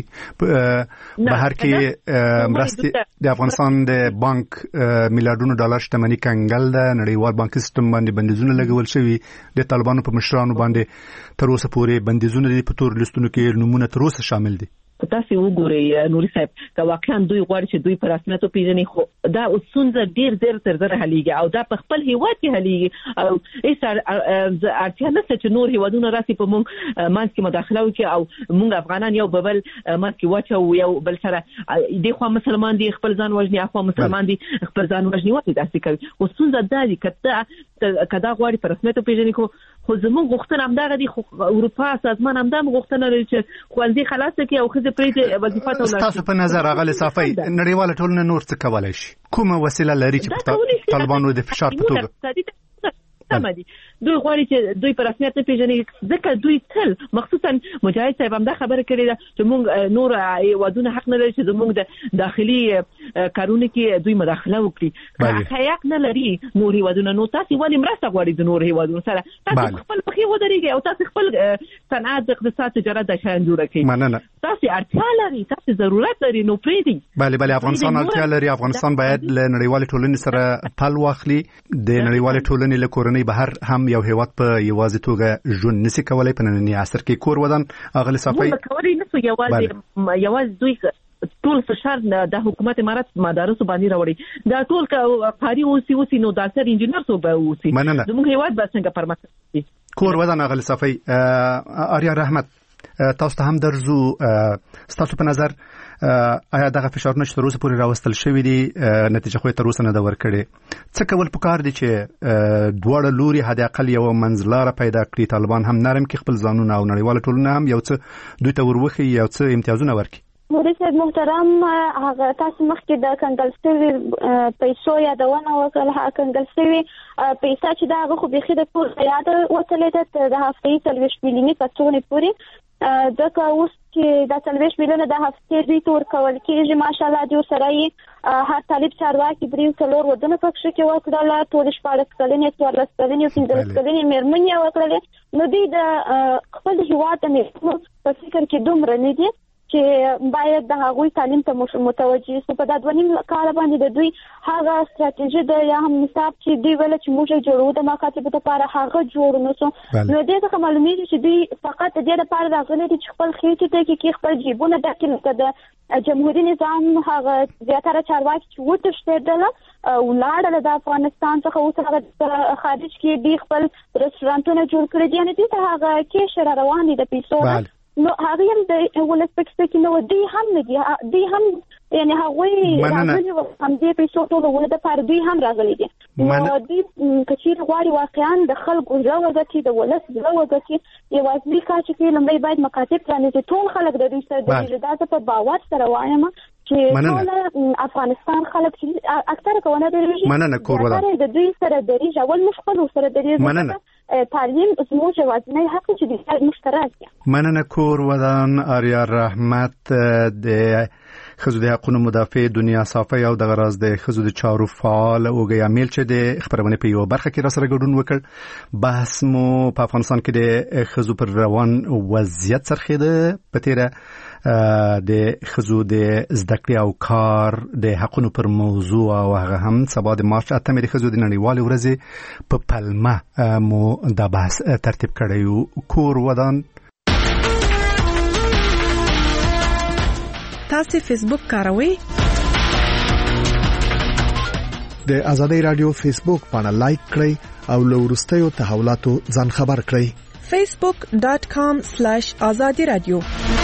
بهر کې مرستې د افغانستان د بانک میلیارډونو ډالر شتمنۍ کنګل ده، نړیوال بانکي سیستم باندې بندیزونه لګول شوي، د طالبانو په مشرانو باندې تر اوسه پورې بندیزونه دي، په تور لیستونو کې نمونه تر اوسه شامل دي. تاسو وګورئ نوري صاحب، که واقعا دوی غواړي چې دوی پر رسمیت پیژني، خو دا اوسونځ ډیر تر زره حلیږي او دا په خپل هیواد کې حلیږي او هیڅ اړتیا نشته چې نور هیوادونه راسي په موږ منځ کې مداخله وکړي او موږ افغانان یو بل منځ کې واچو، یو بل سره د خو مسلمان دي خپل ځان وژني، اخو مسلمان دي خپل ځان وژني، وایي داسې کوي. اوسونځ دا دي کدا غواړي پر رسمیت پیژني، خو زموږ غوښتنه همدغه دي، خو اروپا سازمان همدا غوښتنه لري چې خوندې خلاص کړي او تاسو په نظر اغلی صافي نړیواله ټولنه نور څه کولای شي؟ کومه وسیله لري چې طالبانو د فشار په توګه سمدي دوی غواړي چې دوی په رسمیت پیژني، ځکه دوی تل مخصوصا مجاهد صاحب هم دا خبره کړې ده چې موږ نور ودونه حق نه لري چې زموږ د داخلي کارونه کې دوی مداخله وکړي، حق نه لري نور ودونه. نو تاسو ولې مرسته غواړئ د نور ودونه سره؟ تاسو خپل پخې ودرېږئ او تاسو خپل صنعت اقتصاد تجارت د شان جوړ کړئ. تاسو اړتیا لري، تاسو ضرورت لري، نو پرېږدئ. بله افغانستان اړتیا لري، افغانستان باید له نړیوالې ټولنې سره پل واخلي. د نړیوالې ټولنې له کورنۍ بهر هم یو هیواد په یوازې توګه ژوند نشي کولای په ننني عصر کې. کور ودان اغلی صافي کولای نشو یوازې دوی ټول فشار د حکومت امارات مدارسو باندې راوړي، دا ټول قاری اوسي نو ډاکټر انجینر سو به اوسي، زموږ هیواد به څنګه پرمختګ وکړي؟ کور ودان اغلی صافي. آریا رحمت، تاسو ته هم درځو، تاسو په نظر آیا دغه فشارونه چې تر اوسه پورې راوستل شوي دي نتیجه خو تر اوسه نه ده ورکړې؟ څه کول پکار دي چې دواړه لوري حد اقل یو منځلاره پیدا کړي، طالبان هم نرم کې خپل ځانونه او نړیواله ټولنه هم یو څه دوی ته وروخي، یو څه امتیازونه ورکړي؟ مولوي صاحب محترم، هغه تاسو مخکې د کنګل شوي پیسو یادونه وکړه. هغه کنګل شوي پیسې چې دا هغه خو بيخي د ټول یاد وتلې ده د هفتې 40 میلیوني کڅوړې پورې، ځکه اوس چې دا 40 میلیونه د هفتې دوی تور کول کېږي. ماشاءالله دوی سره هر طالب چارواکي درې څلور ودونه پکښې کې وکړله، ټول 14 کلنې 14 کلنې 15 کلنې مېرمنې یې وکړلې. نو دوی د خپل هېواد د مېرمنو په فکر کې دومره نه دي چې باید د هغوی تعلیم ته متوجه شي. په دا 2.5 کال باندې د دوی هغه ستراتیژي د یا هم نصاب چې دوی ویل چې موږ جوړو د مکاتبو لپاره هغه جوړ نه شو. نو دې څخه معلومیږي چې دوی فقط د دې لپاره راغلي دي چې خپل خېټې ته کې خپل جیبونه ډکې لکه د جمهوریت نظام هغه زیاتره چارواکي چې وتښتېدل او لاړل د افغانستان څخه، اوس هغه خارج کې دوی خپل رستورانتونه جوړ کړي دي، یعنې دوی ته هغه کېش روان دي د پیسو. نو هغه هم د ولس پکې کې نو دوی هم نه دي، دوی هم یعنی هغوی راغلي هم دې پیسو ټول ول د پاره دوی هم راغلي دي. نو دوی کچیر غواړي واقعا د خلکو ژوند وګټي، د ولس ژوند وګټي، یوازې کار چې لمړی باید مکاتب پرانیزي، ټول خلک د دوی سره د دې په باور سره وایم چې ټول افغانستان خلک چې اکثره کوونه د مننه کور ولا د دوی سره د ریج اول مشکل سره د ریج تعلیم زموږ وازنه حق چې د مشترک دي. مننه کور ودان. آریا رحمت د خزو د حقوقو مدافع دنیا صافي او د غراز د خزو د چارو فعال او غیامل چې د خبرونه په یو برخه کې را سره ګډون وکړ. بحث مو په افغانستان کې د خزو پر روان وضعیت سرخیده، په تیره د خزو د زده کړې او کار د حقونو پر موضوع او هغه هم سبا د مارچ 8 د خزو د نړیوالې ورځې په پلمه مو دا بحث ترتیب کړی. کور ودان. تاسو فیسبوک کاروئ؟ د آزادۍ رادیو فیسبوک باندې لایک کړئ او له وروستیو تحولاتو ځان خبر کړئ. facebook.com/azadi radio